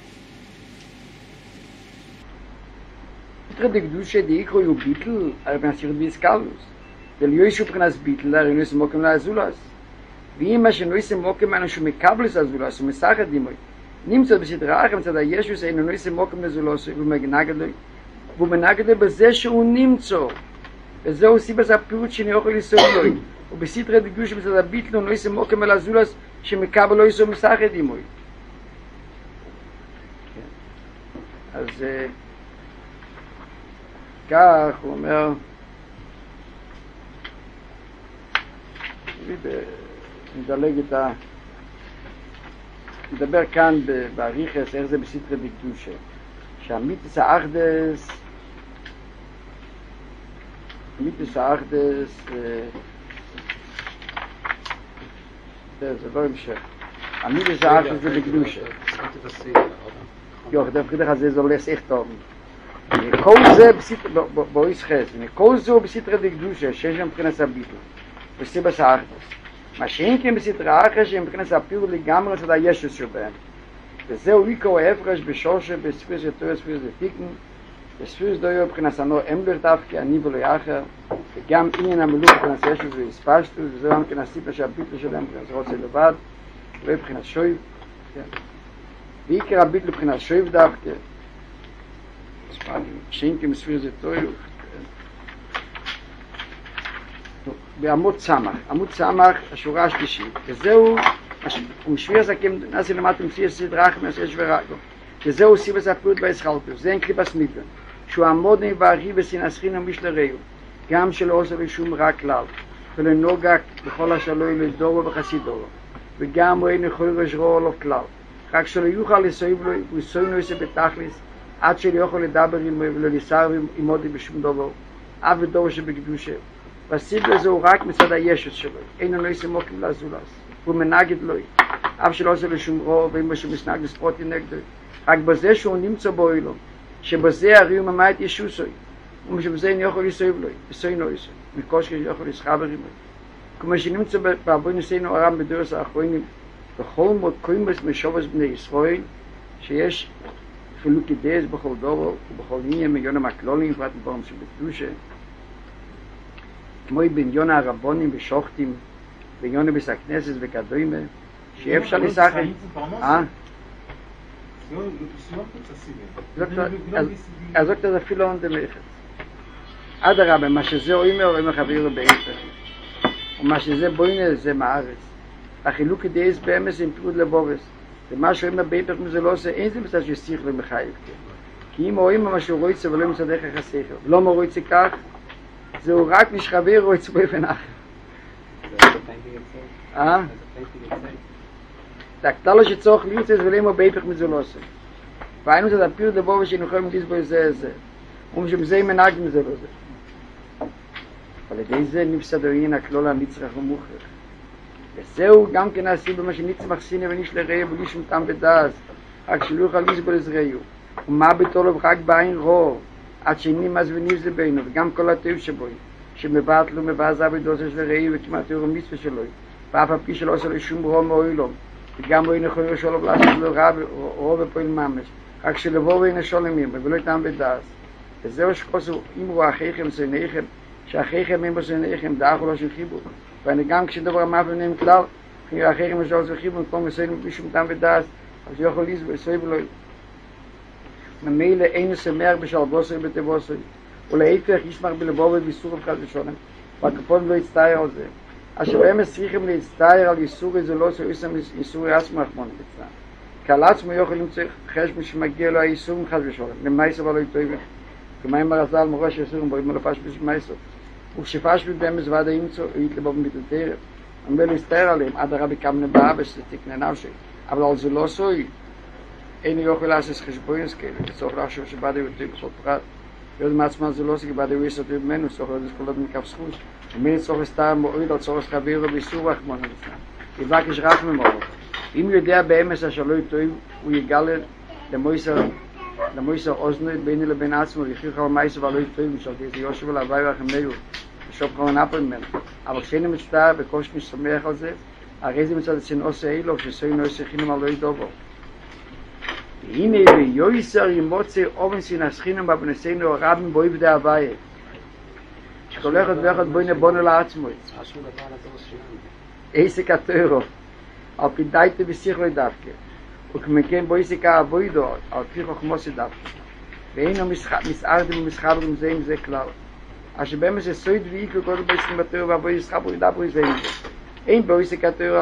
די קדושה די יקרו יו ביטל, אבל בנסירת ביסקלוס. דליושו פרנס ביטל, הרי נויס מוקם לאזולס. ואם שנויס מוקם אנשו מקבלס אזולס ומסחת דימוי, נמצא בסדרה אחר מצד הישוס אינו נויס מוקם לאזולס והוא מנגד לו בזה שהוא נמצא. וזהו סיבה זה הפירוט שאני יכול לסעוד לו. ובסדרה די קדושה מצד הביטל נויס מוקם לאזולס שמקבל לו איסו מסחת דימוי. אז כך הוא אומר, נדבר כאן באריכס איך זה בסדרה די קדושה, שהמיתוס האחדס זה לא המשך, המיתוס האחדס זה בקדושה. דווקא זה זולס איך טוב. כל זה בויס חסד, כל זה הוא בסדרה די קדושה, שיש שם מבחינת הביטל, בסיבה האחדס. מה שאין כן בסדרה אחרת שהם מבחינת הפירוט לגמרי לצד הישוס שבהם. וזהו עיקר ההפרש בשורשה, בספירס יתור, ספירס יתיקן, בספירס דויו מבחינת הנור אמבר דווקא, אני ולא יחר, וגם עניין המלוך מבחינת הישוס והספשטו, וזהו גם כן הסיבה שהביטל שלהם מבחינת רוצה לבד, לא מבחינת שויב. ועיקר הביטל מבחינת שויב דווקא, שאין כן בספירס יתור, בעמוד סמך, השורה השלישית, וזהו, ומשביר זקים נעשה למטה מציע סדרה אחת מעשה שוורגו, שזהו סיבס הפירוט והסחלטוס, זה אין קליפס מידון, שהוא עמוד נבערי וסינס ומיש לראו, גם שלא עושה לשום רע כלל, ולנוגע בכל השלוי לדורו וחסידורו, וגם הוא אין יכול רשרו עליו כלל, רק שלא יוכל לסויב לו, הוא סוי נועסה בתכליס, עד שלא יוכל לדבר עמו ולא לסער עמודי בשום דבר, אף ודור שבקדושה. והסיבה הזה הוא רק מצד הישוס שלו, אינו לא יסמוך לאזולס, הוא מנגד לו, אף שלא עושה לשום רוב, ואם הוא מסנג לספרוטי נגדו, רק בזה שהוא נמצא בו אילו, שבזה הרי הוא ממע את ישוסוי, ובזה אינו יכול לסויב לו, וסוי נויסו, מקושקי יכול לסחבר עמו. כמו שנמצא בעבוי ניסינו הרם בדורס האחרונים, בכל מות קוימוס משובס בני ישראל, שיש חילוקי דעת בכל דורו, ובכל עניין מיון המקלולים, פרט דברים שבקדושה, כמו בעניין הרבונים ושוחטים, בעניין ביס הכנסת וקדומה, שאפשר לסחר. אז זאת אפילו אין דמכת. עד הרבה, מה שזה אומר חברו באמצע. ומה שזה בוינה זה מארץ. החילוק דייס באמס עם פירוט לבורס. ומה שאומר באמצע זה לא עושה, אין זה מצד ששיח למחייב. כי אם רואים מה שהוא רויצה ולא מצד איך החסכר. לא מרויצה כך, זהו רק משחבר רויצה באופן אחר. תקטע לו שצורך ליוצס ולאמו בהפך מזה לא עושה. והיינו זה הפירוט לבורס שנוכל לסבול זה. ומשזה מנהג מזה לא זה. על ידי זה נפסד העניין הכלול הנצרך ומוכרח. וזהו גם כן הסיבה מה שנצמח סינא וניש לראיו בלי שום טעם ודעת, רק שלא יוכל לסבול את ראיו. ומה בתולו רק בעין רוב, עד שנמאס ונפזה בינו, וגם כל הטוב שבו, שמבט לו מבעזה בדוסה של ראיו וכמעט יורו מצווה שלו, ואף על פי שלא עושה לו שום רוב מאוילום, וגם הוא אינו יכול לשאול לעשות לו רוב ופועל ממש, רק שלבוא ואינו שולמים, ולא טעם ודעת. וזהו שכוסו אמרו אחיכם שונאיכם, שאחיכם הם בשונאיכם דאחו לו של חיבור. ואני גם כשדבר אמר ביניהם כלל, אחיכם יש לו של חיבור, במקום מסוים בשום טעם ודעת, אז יוכל לסבול, סויב לו. ממילא אינו שמח בשלבוסוי בטבוסוי, ולהיפך ישמח בלבו ובאיסור הבחד ושולם, והכפון לא יצטער על זה. אשר הם צריכים להצטער על איסורי זה לא שעושים איסורי עצמו אחמון בצער. כי על עצמו יוכל למצוא חשב שמגיע לו האיסור מחד ושולם, למייסו ולא יטויבך. כמיים הרזל מורש יסורים בו, אם לא פש בשמייסו. וכשפש בדמס ועד האמצו, הוא יתלבו במתלתרת. אמר להסתער עליהם, עד הרבי קמנה באבס לתקנה נפשי. אבל על זה לא סוי. אין יוכל לעשות חשבוינס כאלה, לצורך לחשוב שבאדי הוא יתוי בכל פרט. ויוד מעצמן זה לא עושה, כי באדי הוא יסתוי במנו, צורך לדעת כל עוד מכף סחוס. ומין צורך לסתר מועיד על צורך חברו באיסור רחמון הלפני. יבקש רחמים ממנו. אם יודע באמס אשר לא יטועים, הוא יגלה למויסר אוזנוי ביני לבין עצמו, ויכריח על מייסר ולא יטועים, ושלתי זה יושב על הווי ורחמנו, ושוב כמובן אפל ממנו. אבל כשאני מצטער וכל שאני שמח על זה, הרי זה מצד הצין עושה אילו, כשסוי נועסר חינם על לא ידובו. והנה ויועסר ימוצא אובן סינס חינם בבנסינו הרבים בו יבדי הווי. שכל אחד ואחד בוי נבונו לעצמו. עסק התוירו, על פי דייטה ושיחו דווקא. וכמכן בו עסק האבוידו, על פי חוכמוסי דווקא. ואינו מסערדים ומסחרדים זה עם זה כלל. אשר באמת זה סויד ואיקו קודם בעסקים בתוירו והבוי יסחבו ידברו זה עם זה. אין בו עסק התוירו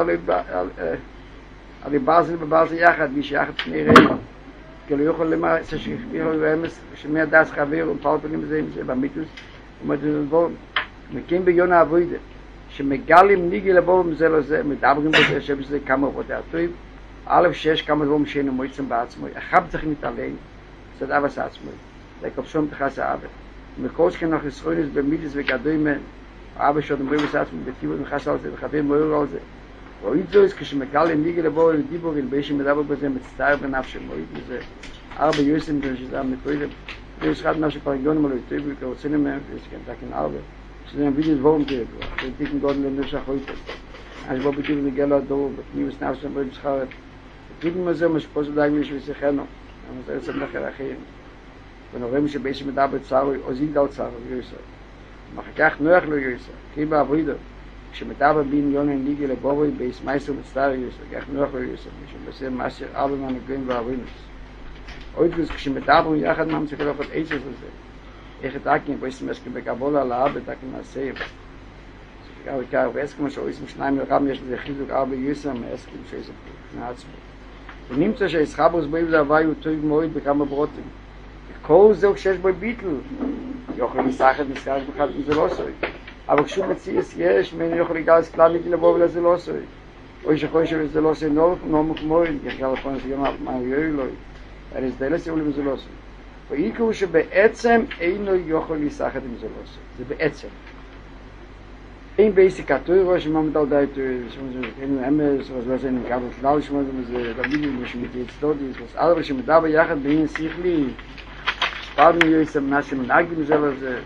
על ברזל בברזל יחד, מי שיחד פני רעים. כי לא יכול למעשה שכפירו ואמס, שמי דס חבר ופלפלים בזה עם זה, במיתוס, ומדבר, מכן ביון האבוידה. שמגלים ניגי לבוא מזה לא זה, מדברים בזה שבזה כמה עבודה טוב, א' שיש כמה דברים שאינו מועצם בעצמו, אחד צריך להתעלם, זה אבס עצמו, זה כפשום תחס האבא. מכל שכן אנחנו ישרוינוס במיליס וגדוי מן, האבא שעוד אומרים את עצמו, בטיבות נכנס על זה, וחבר מוער על זה. ואוהד זו, כשמגלים ניגי לבוא לדיבור, אלבי שמדבר בזה, מצטער בנפשם, ואוהד מזה, ארבע יוסים, שזה המקוידם, ויש אחד נפשי פרגונים עלו, טוב, וכרוצים מהם, וכן ארבע. שזה מביא דבורם כאילו, זה תיקן גודל לנרשך הויטה. אז בוא בדיוק נגיע לו הדור, בפנים וסנאפ שם בואי בשחרת. תיקן מזה משפוס ודאי מישהו ושיחנו, אבל זה יוצא מלאכר אחרים. ונוראים שבאיש מדע בצערוי, או זיג דל צערוי, יויסר. ואחר כך נוח לו יויסר, כי בעבודו, כשמדע בבין יונן ליגי לבורוי, באיש מייסר מצטער יויסר, כך נוח לו יויסר, משום בסר מסר ארבע מהנגויים והארינוס. אוידגוס, כשמדברים יחד מאמצק הלכות עצס לזה. איך את אקים, בו יסם אסקים בקבולה לאבא, את אקים מהסייב. זה עיקר, ואסקים אשר יסם שניים מרחם, יש לזה חיזוק ארבע יסם, אסקים שיסם נעצמו. ונמצא שהסחברוס בו יבדה הווי הוא טוב מאוד בכמה ברוטים. כל זה כשיש בו ביטל, יוכל לסחת מסחרת בכלל אם זה לא סוי. אבל כשהוא מציאס יש, מנו יוכל לגלס כלל ניתי לבוא ולזה לא סוי. או שחוי שזה לא סוי נורמוק מועד, יחגל לפון זה גם מה יוי לוי. אלה זה דלס יאולים זה לא סוי. ועיקרו שבעצם אינו יוכל להיסחת עם זה לא עושה, זה בעצם. אין בעסק התוירו שמעמד על די תוירו, שאין אמס, אז לא זה נקבל כלל שמעמד זה דבילי, משמיתי אצטודיס, אז אלו שמדע ביחד בעניין שיחלי, ספרנו יויסה מנסים מנהגים זה לזה,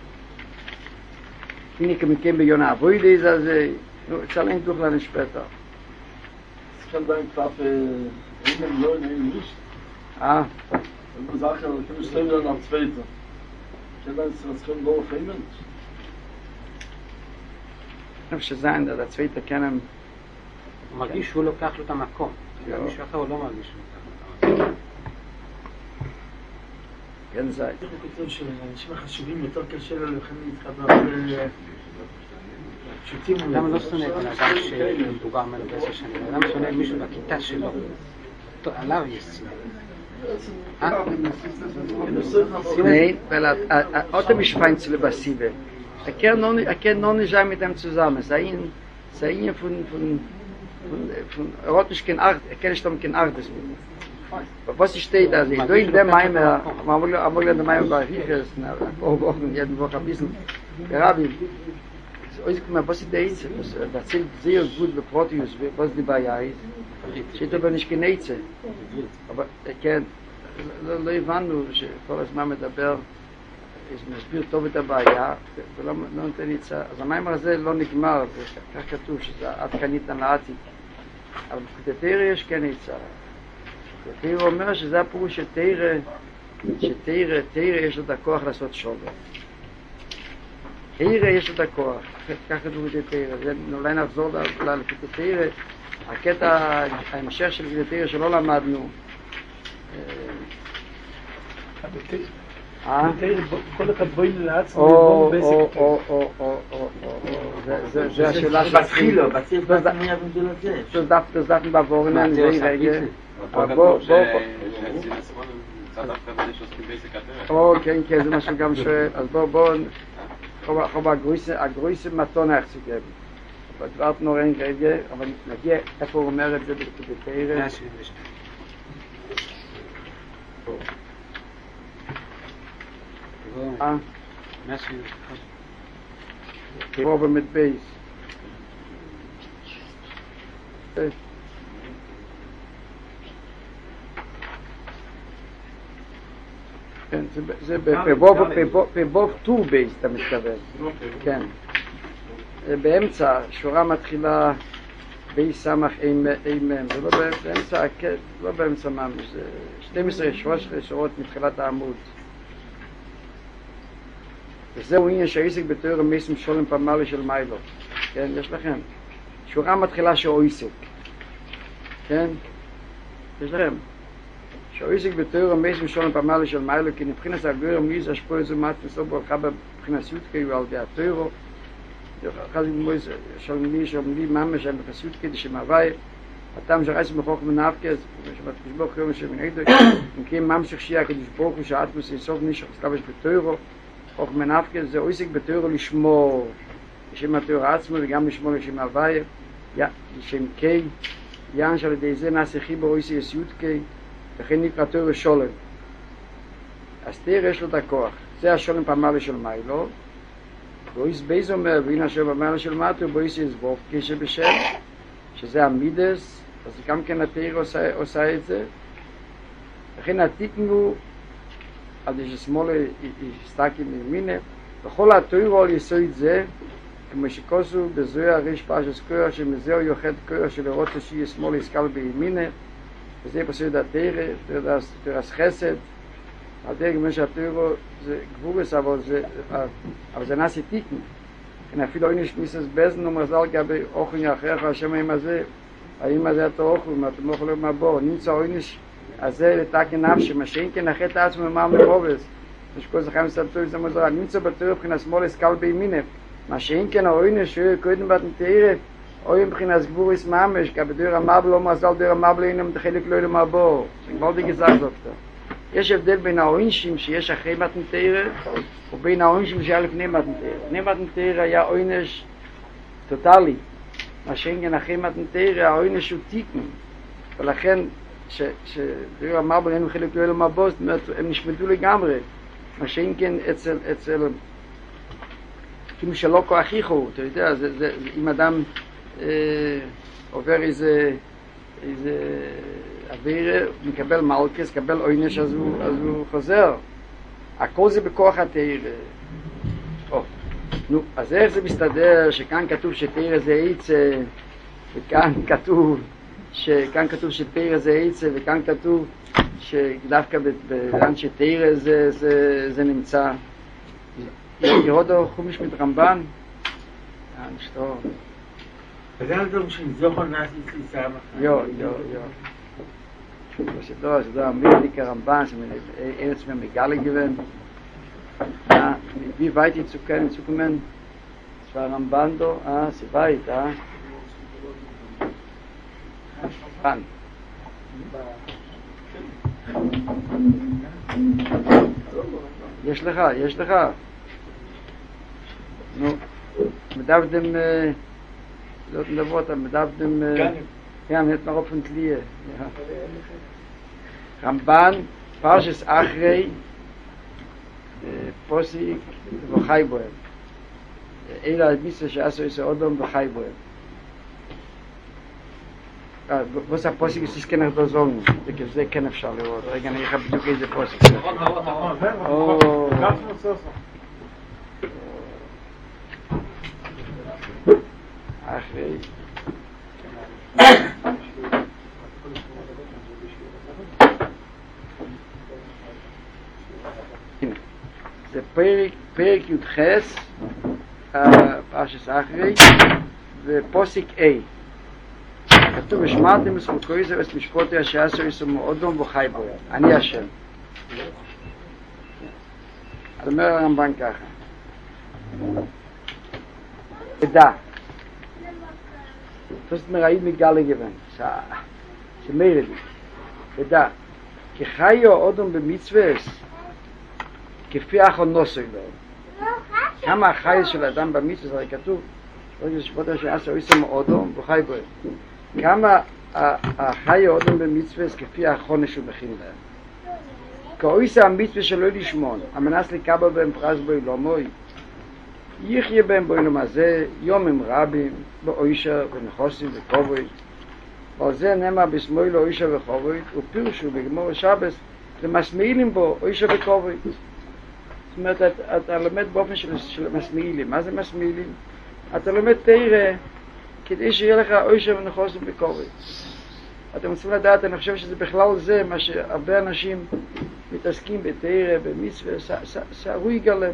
הנה כמכן ביון האבוידי זה זה, צלעים תוך לנשפטה. Ich kann dein Klappe in dem Lohn nicht. Und du sagst ja, du kannst stehen dann am Zweiten. Ich kann das können go filmen. אני חושב שזה אין, הצווית הכנם... הוא מרגיש שהוא לוקח לו את המקום. מישהו אחר הוא לא מרגיש שהוא לוקח לו את המקום. כן זה. אני חושב שאנשים החשובים יותר קשה לו לכם להתחבר פשוטים. אדם לא שונא את האדם שמבוגר ממנו ב10 שנים. אדם שונא מישהו בכיתה שלו. עליו יש שנאה. Nein, weil Automischfeinzle passive. Erkennt noch nicht mit dem zusammen. Sei von erotisch kein Art, erkenne ich dann kein Art des mit. Was steht da? Ich durch der Meimer, aber der Meimer bei Riechers, auch jeden Woche ein bisschen. Rabbi, ich guck mal, was ist der Einzel? Das erzählt sehr gut bei Proteus, was die bei ist. Steht aber nicht genäht. Aber erkennt לא הבנו שכל הזמן מדבר, מסביר טוב את הבעיה, ולא נותן יצא. אז המיימר הזה לא נגמר, כך כתוב שזה עד כאן ניתן לעתיד. אבל בתרא יש כן יצא. בתרא אומר שזה הפירוש שתרא יש לו את הכוח לעשות שובר. תרא יש לו את הכוח, כך כתוב בתרא. אולי נחזור לתרא, הקטע ההמשך של תרא שלא למדנו, כל אחד בואי לעצמו זה השאלה של בתחילו, das darf man bewohnen, כן, זה משהו גם שואל, אז בואו הגרויסה מתון איך זה גבל. בדברת נוראים כרגע, אבל נגיע איפה הוא אומר את זה בתרא. Probe mit Base. כן, זה בבוב טור בייס, אתה מתכוון. כן. באמצע, שורה מתחילה בייס סמך אימם. זה לא באמצע, לא באמצע ממש. זה 12 שורות מתחילת העמוד. וזהו עניין שהעסק בתיאור המסים שולם פמלי של מיילו. כן, יש לכם. שורה מתחילה שאויסק. כן? יש לכם. שאויסק בתיאור המסים שולם פמלי של מיילו, כי נבחינס הגויר מיז השפוע איזו מת וסוף ברכה בבחינס יודקי ועל די התיאורו. אחרי זה שאומרים לי ממש על בבחינס יודקי דשמהווי. הטעם שרייס בחוק מנאפקס, שבת כשבוך יום שמן עדו, אם כי ממשיך שיעה כדיש ברוך הוא שעטמוס אינסוף נישך סלבש בתיאורו. חוק מנאפקס זה עוסק בתיאורו לשמור. לשם התיאור עצמו וגם לשמור לשם הוויה, לשם קי, יען שעל ידי זה נעשה חיבור עוסק יסיות קי, וכן נקרא תיאור שולם. אז תיאור יש לו את הכוח. זה השולם פמלי של מיילו, ואויס בייז אומר, והנה השולם פמלי של מטו, ואויס יסבוב קי שבשם, שזה המידס, אז גם כן התיאור עושה את זה. וכן התיקנו, עד ששמאלה יסתקים מימינה, וכל התיאור על יסוד זה, כמו שכוסו בזויה ריש פרשס קורח שמזהו יוחד קורח שלראות שיהיה שמאל יסקל בימינה וזה פסוד התירה, תירס חסד התירה כמו שהתירה זה גבורס אבל זה נעשי תיקן כן אפילו אין יש מיסס בזן ומזל גבי אוכן יחריך השם האם הזה האם הזה אתה אוכל ואתם אוכל מהבור נמצא אין יש הזה לתקן נפשי מה שאין כן אחת עצמו מה מרובס שכל זה חיים סבתו זה מזרה נמצא בתירה מבחינת שמאל יסקל בימינה מה שאין כן האוינה שקודם בת מתארת אוי מבחינת גבוריס ממש כי בדור המבל לא מזל דור המבל אינם תחילק לא למעבור שכבר די גזר דוקטור יש הבדל בין האוינשים שיש אחרי בת מתארת ובין האוינשים שהיה לפני בת מתארת לפני בת מתארת היה אוינש טוטלי מה שאין כן אחרי בת מתארת האוינש הוא תיקן ולכן שדור המבל אינם תחילק לא למעבור זאת אומרת הם נשמדו לגמרי מה שאין כן אצל כאילו שלא כואכיכו, אתה יודע, אם אדם עובר איזה אוויר, מקבל מלכס, מקבל עונש, אז הוא חוזר. הכל זה בכוח התאיר. נו, אז איך זה מסתדר שכאן כתוב שתאיר זה עיצה, וכאן כתוב שתאיר זה עיצה, וכאן כתוב שדווקא באן שתאיר זה נמצא. ירודו חומיש mit רמב"ן שטוב אז אין דום שנזוכו נעשי סליסה שדו המידליק הרמב"ן שאין עצמם מגלה גוון wie weit die zu kennen zu kommen es war Ramban do sie weit Ramban יש לך נו, מדווחים זאת מדוחות, מדווחים ja, net nog op een klier. Ja. Ramban, Parshas Achrei, Posik, וחי בוהם. אלה המצווה שעשו איזה אודום וחי בוהם. was a Posik ist, ich kann nicht so sagen. זה כן אפשר לראות. רגע, אני אגיד בדיוק איזה פוסק. אחרי זה פרק י"ח פרשת אחרי ופוסק A כתוב ושמרתם לזכותו ואת משפוטי אשר עשו ישמו אודום וחי בו אני השם אומר הרמב"ן ככה תדע פשוט מראית מגלה גוון שמרד תדע כי חיו אודום במצווס כפי אחונוסו בהם כמה החי של האדם במצווס הרי כתוב משפוטי אשר עשו ישמו אודום וחי בו כמה החי אודום במצווס כפי האחונס שהוא מכין להם כאויסה המצווה שלא לשמון המנס לקבל בהם פרס בו אילומוי יחיה בהם בו אילום הזה יומים רבים באוישה ונחוסים וכובוי ועל זה נאמר בשמאל לו אישה וחובית, ופירשו בגמור השבס, ומסמילים בו אישה וכובית. זאת אומרת, אתה לומד באופן של מסמילים. מה זה מסמילים? אתה לומד תראה, כדי שיהיה לך אישה ונחוסם בכובית. אתם רוצים לדעת, אני חושב שזה בכלל זה מה שהרבה אנשים מתעסקים בתראה, במצווה, שערו יגלם.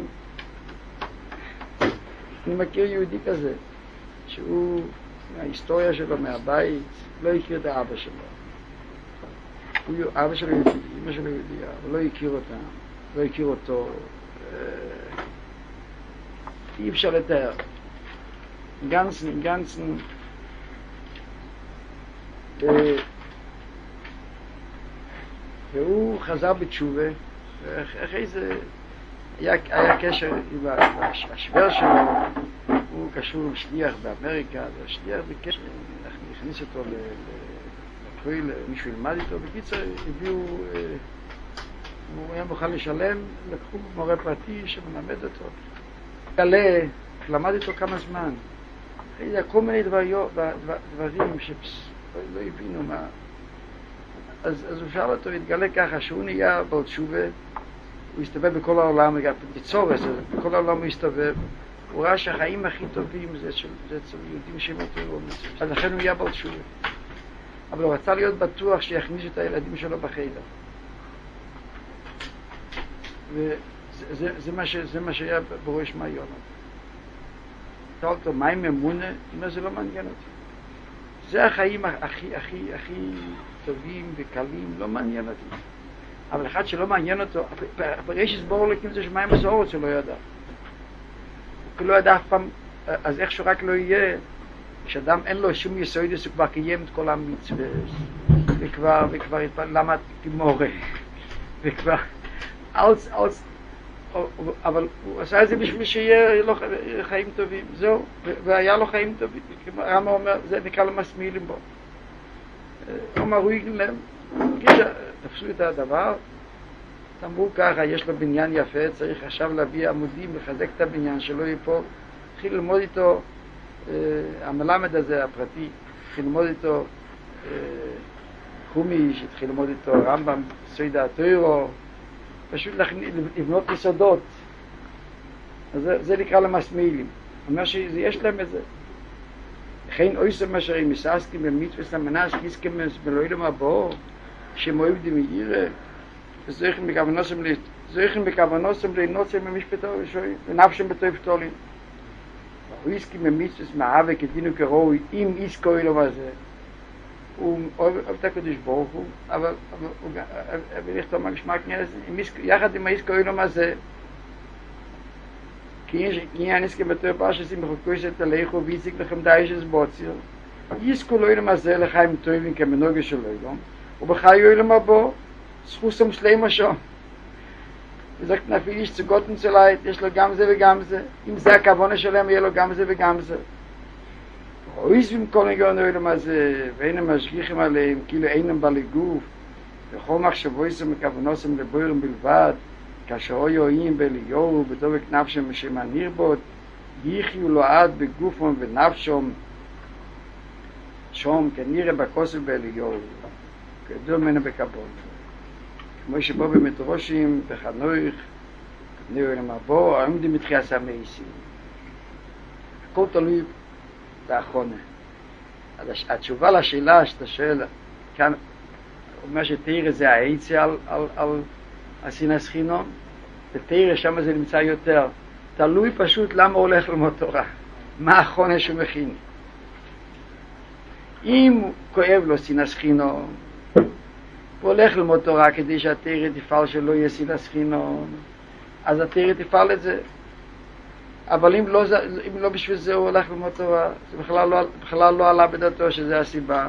אני מכיר יהודי כזה, שהוא, מההיסטוריה שלו, מהבית, לא הכיר את האבא שלו. אבא שלו יהודי, אמא שלו יהודייה, אבל לא הכיר אותה, לא הכיר אותו. אי אפשר לתאר. גנצן, והוא חזר בתשובה, ואחרי זה היה קשר עם השוור שלו, הוא קשור עם שליח באמריקה, והשליח בקשר, הכניס אותו מישהו ילמד איתו, בקיצר הביאו, הוא היה מוכן לשלם, לקחו מורה פרטי שמלמד אותו, גלה, למד איתו כמה זמן, היה כל מיני דברים שלא הבינו מה, אז הוא שאל אותו, התגלה ככה, שהוא נהיה בעל תשובה, הוא הסתובב בכל העולם, בכל העולם הוא הסתובב, הוא ראה שהחיים הכי טובים זה אצל יהודים שמותרו, אז לכן הוא היה בעל תשובה. אבל הוא רצה להיות בטוח שיכניסו את הילדים שלו בחדר. וזה מה שהיה בראש מעיונות. שאל אותו, מה עם אמונה? אמא, זה לא מעניין אותי. זה החיים הכי טובים וקלים, לא מעניין אותי. אבל אחד שלא מעניין אותו, ברגע שסבור לקים זה שמיים מסורת שלא ידע. הוא לא ידע אף פעם, אז איך שרק לא יהיה, כשאדם אין לו שום יסוד, הוא כבר קיים את כל המצווה, וכבר למד כמורה, וכבר, אבל הוא עשה את זה בשביל שיהיה לו חיים טובים, זהו, והיה לו חיים טובים, רמה אומר, זה נקרא לו מסמילים בו. אומר, הוא יגלם, תפסו את הדבר, אמרו ככה, יש לו בניין יפה, צריך עכשיו להביא עמודים, לחזק את הבניין שלו יפול, התחיל ללמוד איתו, המלמד הזה הפרטי, התחיל ללמוד איתו חומיש, התחיל ללמוד איתו רמב"ם, סוידה התוירו, פשוט לבנות יסודות. אז זה נקרא למסמילים. אומר שיש להם את זה. לכן אויסם אשר אם מסעסקים במצווה סמנס, קיסקים בלוילם הבא, שמועבדים מאירה, זויכים בכוונוסם לנוצם במשפטו ונפשם בטוב תולין. הוא הסכים במצווה מהווה כדינו כראוי, אם איסקו אלו מה זה. הוא אוהב את הקדוש ברוך הוא, אבל לכתוב מהגשמע כנראה, יחד עם האיסקו אלו מה זה, כי עניין הסכים בטוב פרשסים בחוקויסת עליכו ויציק לכם דיישס בוציר, איסקו לא אלו מה זה לחיים טובים כמנוגה של אלו, ובחיו אלו מה בו, זכוסם שלמה שם. וזאת נפיל איש צגותן צלעית, יש לו גם זה וגם זה, אם זה הכוונה שלהם יהיה לו גם זה וגם זה. אויזים כל נגעון אוהלם הזה, ואינם משגיחים עליהם, כאילו אינם בעלי גוף, וכל מחשבויסם וכוונוסם לבוירם בלבד, כאשר אוי אוהים באליהו, בדובק נפשם ושם הנרבות, יחיו לו עד בגופם ונפשם, שום כנראה בקוסם באליהו, כדור ממנו בקבון. כמו שבו במטרושים, בחנוך, נראו אלה מבוא, עומדים מתחייה סמייסים. הכל תלוי באחרונה. התשובה לשאלה שאתה שואל, כאן אומר שתראה זה העצה על הסינס חינום, ותראה שם זה נמצא יותר. תלוי פשוט למה הולך ללמוד תורה. מה האחרונה שהוא מכין. אם כואב לו סינס חינום, הוא הולך ללמוד תורה כדי שהתרא תפעל שלא יהיה סינס חינום, אז התרא תפעל את זה. אבל אם לא בשביל זה הוא הולך ללמוד תורה, זה בכלל לא עלה בדעתו שזה הסיבה.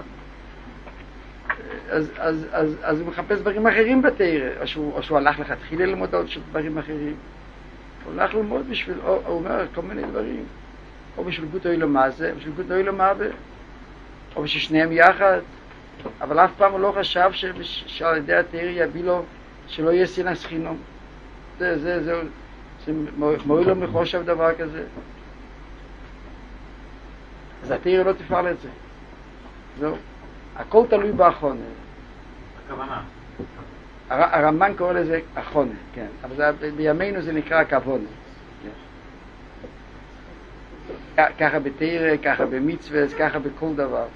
אז הוא מחפש דברים אחרים בתרא, או שהוא הלך לכתחילה ללמוד עוד דברים אחרים. הוא הולך ללמוד בשביל, הוא אומר כל מיני דברים, או בשביל גות אוי למה זה, בשביל גות אוי למה זה, או בשביל שניהם יחד. אבל אף פעם הוא לא חשב שעל ידי התרא יביא לו שלא יהיה סינס חינום. זה מועיל לו מחושב דבר כזה. אז התרא לא תפעל את זה. זהו. הכל תלוי באחרונה. הכוונה. הרמב"ן קורא לזה אחרונה, כן. אבל בימינו זה נקרא כוונה. ככה בתורה, ככה במצווה, ככה בכל דבר.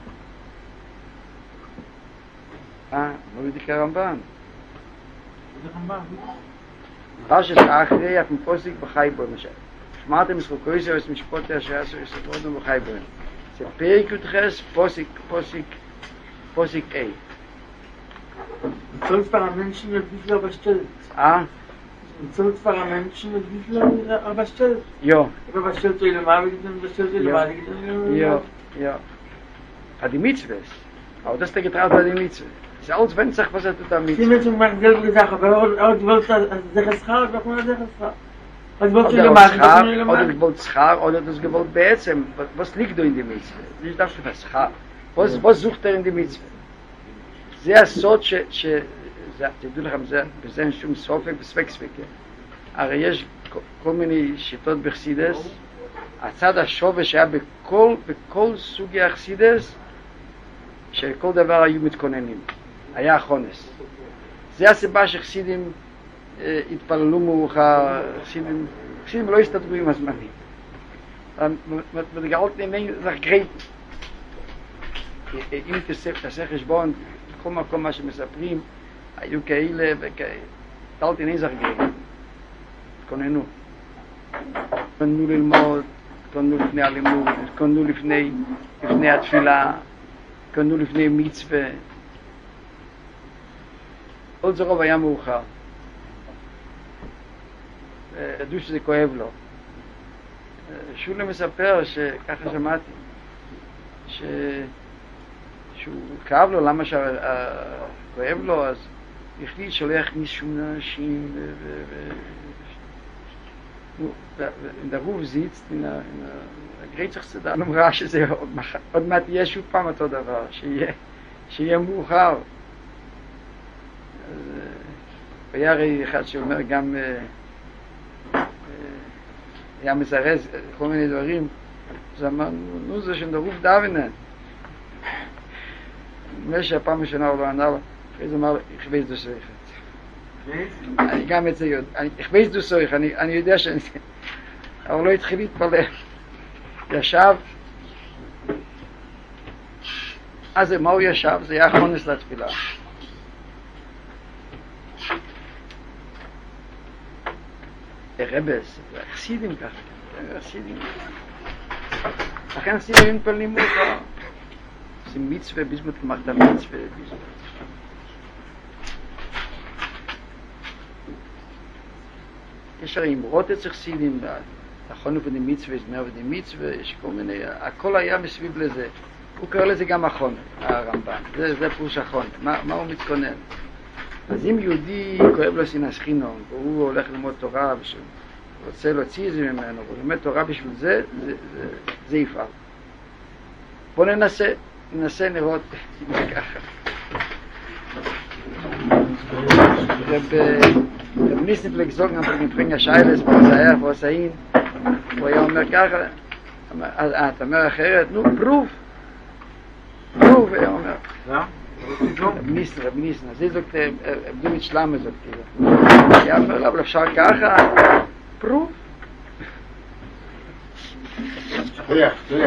לא נקרא רמב"ן. זה רמב"ן. רש"י אחרי אף מפוסיק בחי בו, למשל. שמעתם משחוקו יסרס משפוטי אשר עשו יספורנו בחי בו. זה פרק י"ח פוסיק A. Soll es para Menschen mit wie viel überstellt? Soll es para Menschen mit wie viel überstellt? Ja. Überstellt zu ihnen mal und überstellt zu ihnen mal. Ja. Die Mitzvahs. Aber das ist der Getraut bei der Mitzvah. Das ist alles wenn sich was tut damit. Die Menschen machen selber Sachen, aber du willst das Schar, doch mal das Schar. Was willst du machen? Oder du willst Schar oder das gewollt beätzen. Was liegt da in der Mitzvah? Ich dachte das Schar. Was sucht in der Mitzvah? זה הסוד תדעו לכם, בזה אין שום סופק וספק. הרי יש כל מיני שיטות בחסידס, הצד השובש היה בכל סוגי החסידס, שכל דבר היו מתכוננים, היה החונס. זה הסיבה שחסידים התפללו מאוחר, חסידים לא הסתדרו עם הזמנים. מגעות נהנים זכרית. אם תעשה חשבון, כל מקום מה שמספרים, היו כאלה וכאלה. תלתי נזר גאים. התכוננו. התכוננו ללמוד, התכוננו לפני הלימוד, התכוננו לפני התפילה, התכוננו לפני מצווה. עוד זה רוב היה מאוחר. ידעו שזה כואב לו. שולה מספר שככה שמעתי, שהוא כאב לו, למה שכואב לו, אז החליט שלא יכניס שום נשים in der Ruf sitzt, in der Gretschachsedan אמרה שזה עוד מעט יהיה שוב פעם אותו דבר, שיהיה מאוחר. היה הרי אחד שאומר גם, היה מזרז כל מיני דברים, אז אמר, נו זה שנדרוף דוונה. נראה שהפעם ראשונה הוא לא ענה לו, אחרי זה אמר, ich weiß du soich. אני גם את זה יודע, ich weiß du soich, אני יודע שאני... אבל לא התחיל להתפלל. ישב, אז מה הוא ישב? זה היה חונס לתפילה. רבס, חסידים ככה, חסידים. לכן חסידים מתפללים מאוחר. עושים מצווה, ביזמות למחת המצווה, ביזמות. יש הרי אמרות אצל חסידים, נכון ופני מצווה, זמר ופני מצווה, יש כל מיני, הכל היה מסביב לזה. הוא קורא לזה גם אחון, הרמב"ן, זה פרוש אחון, מה הוא מתכונן? אז אם יהודי כואב לו סינס חינום, והוא הולך ללמוד תורה, ושהוא רוצה להוציא את זה ממנו, והוא לומד תורה בשביל זה, זה יפעל. בואו ננסה לראות אם זה ככה. רב ניסן פלגזוגן, מבחין השיילס, was ein, הוא היה אומר ככה, אתה אומר אחרת, נו, פרוף, היה אומר. רב ניסן, אז זה זוגת, עבדו מצלמה זוגת, היה אומר לה, אבל אפשר ככה, פרוף.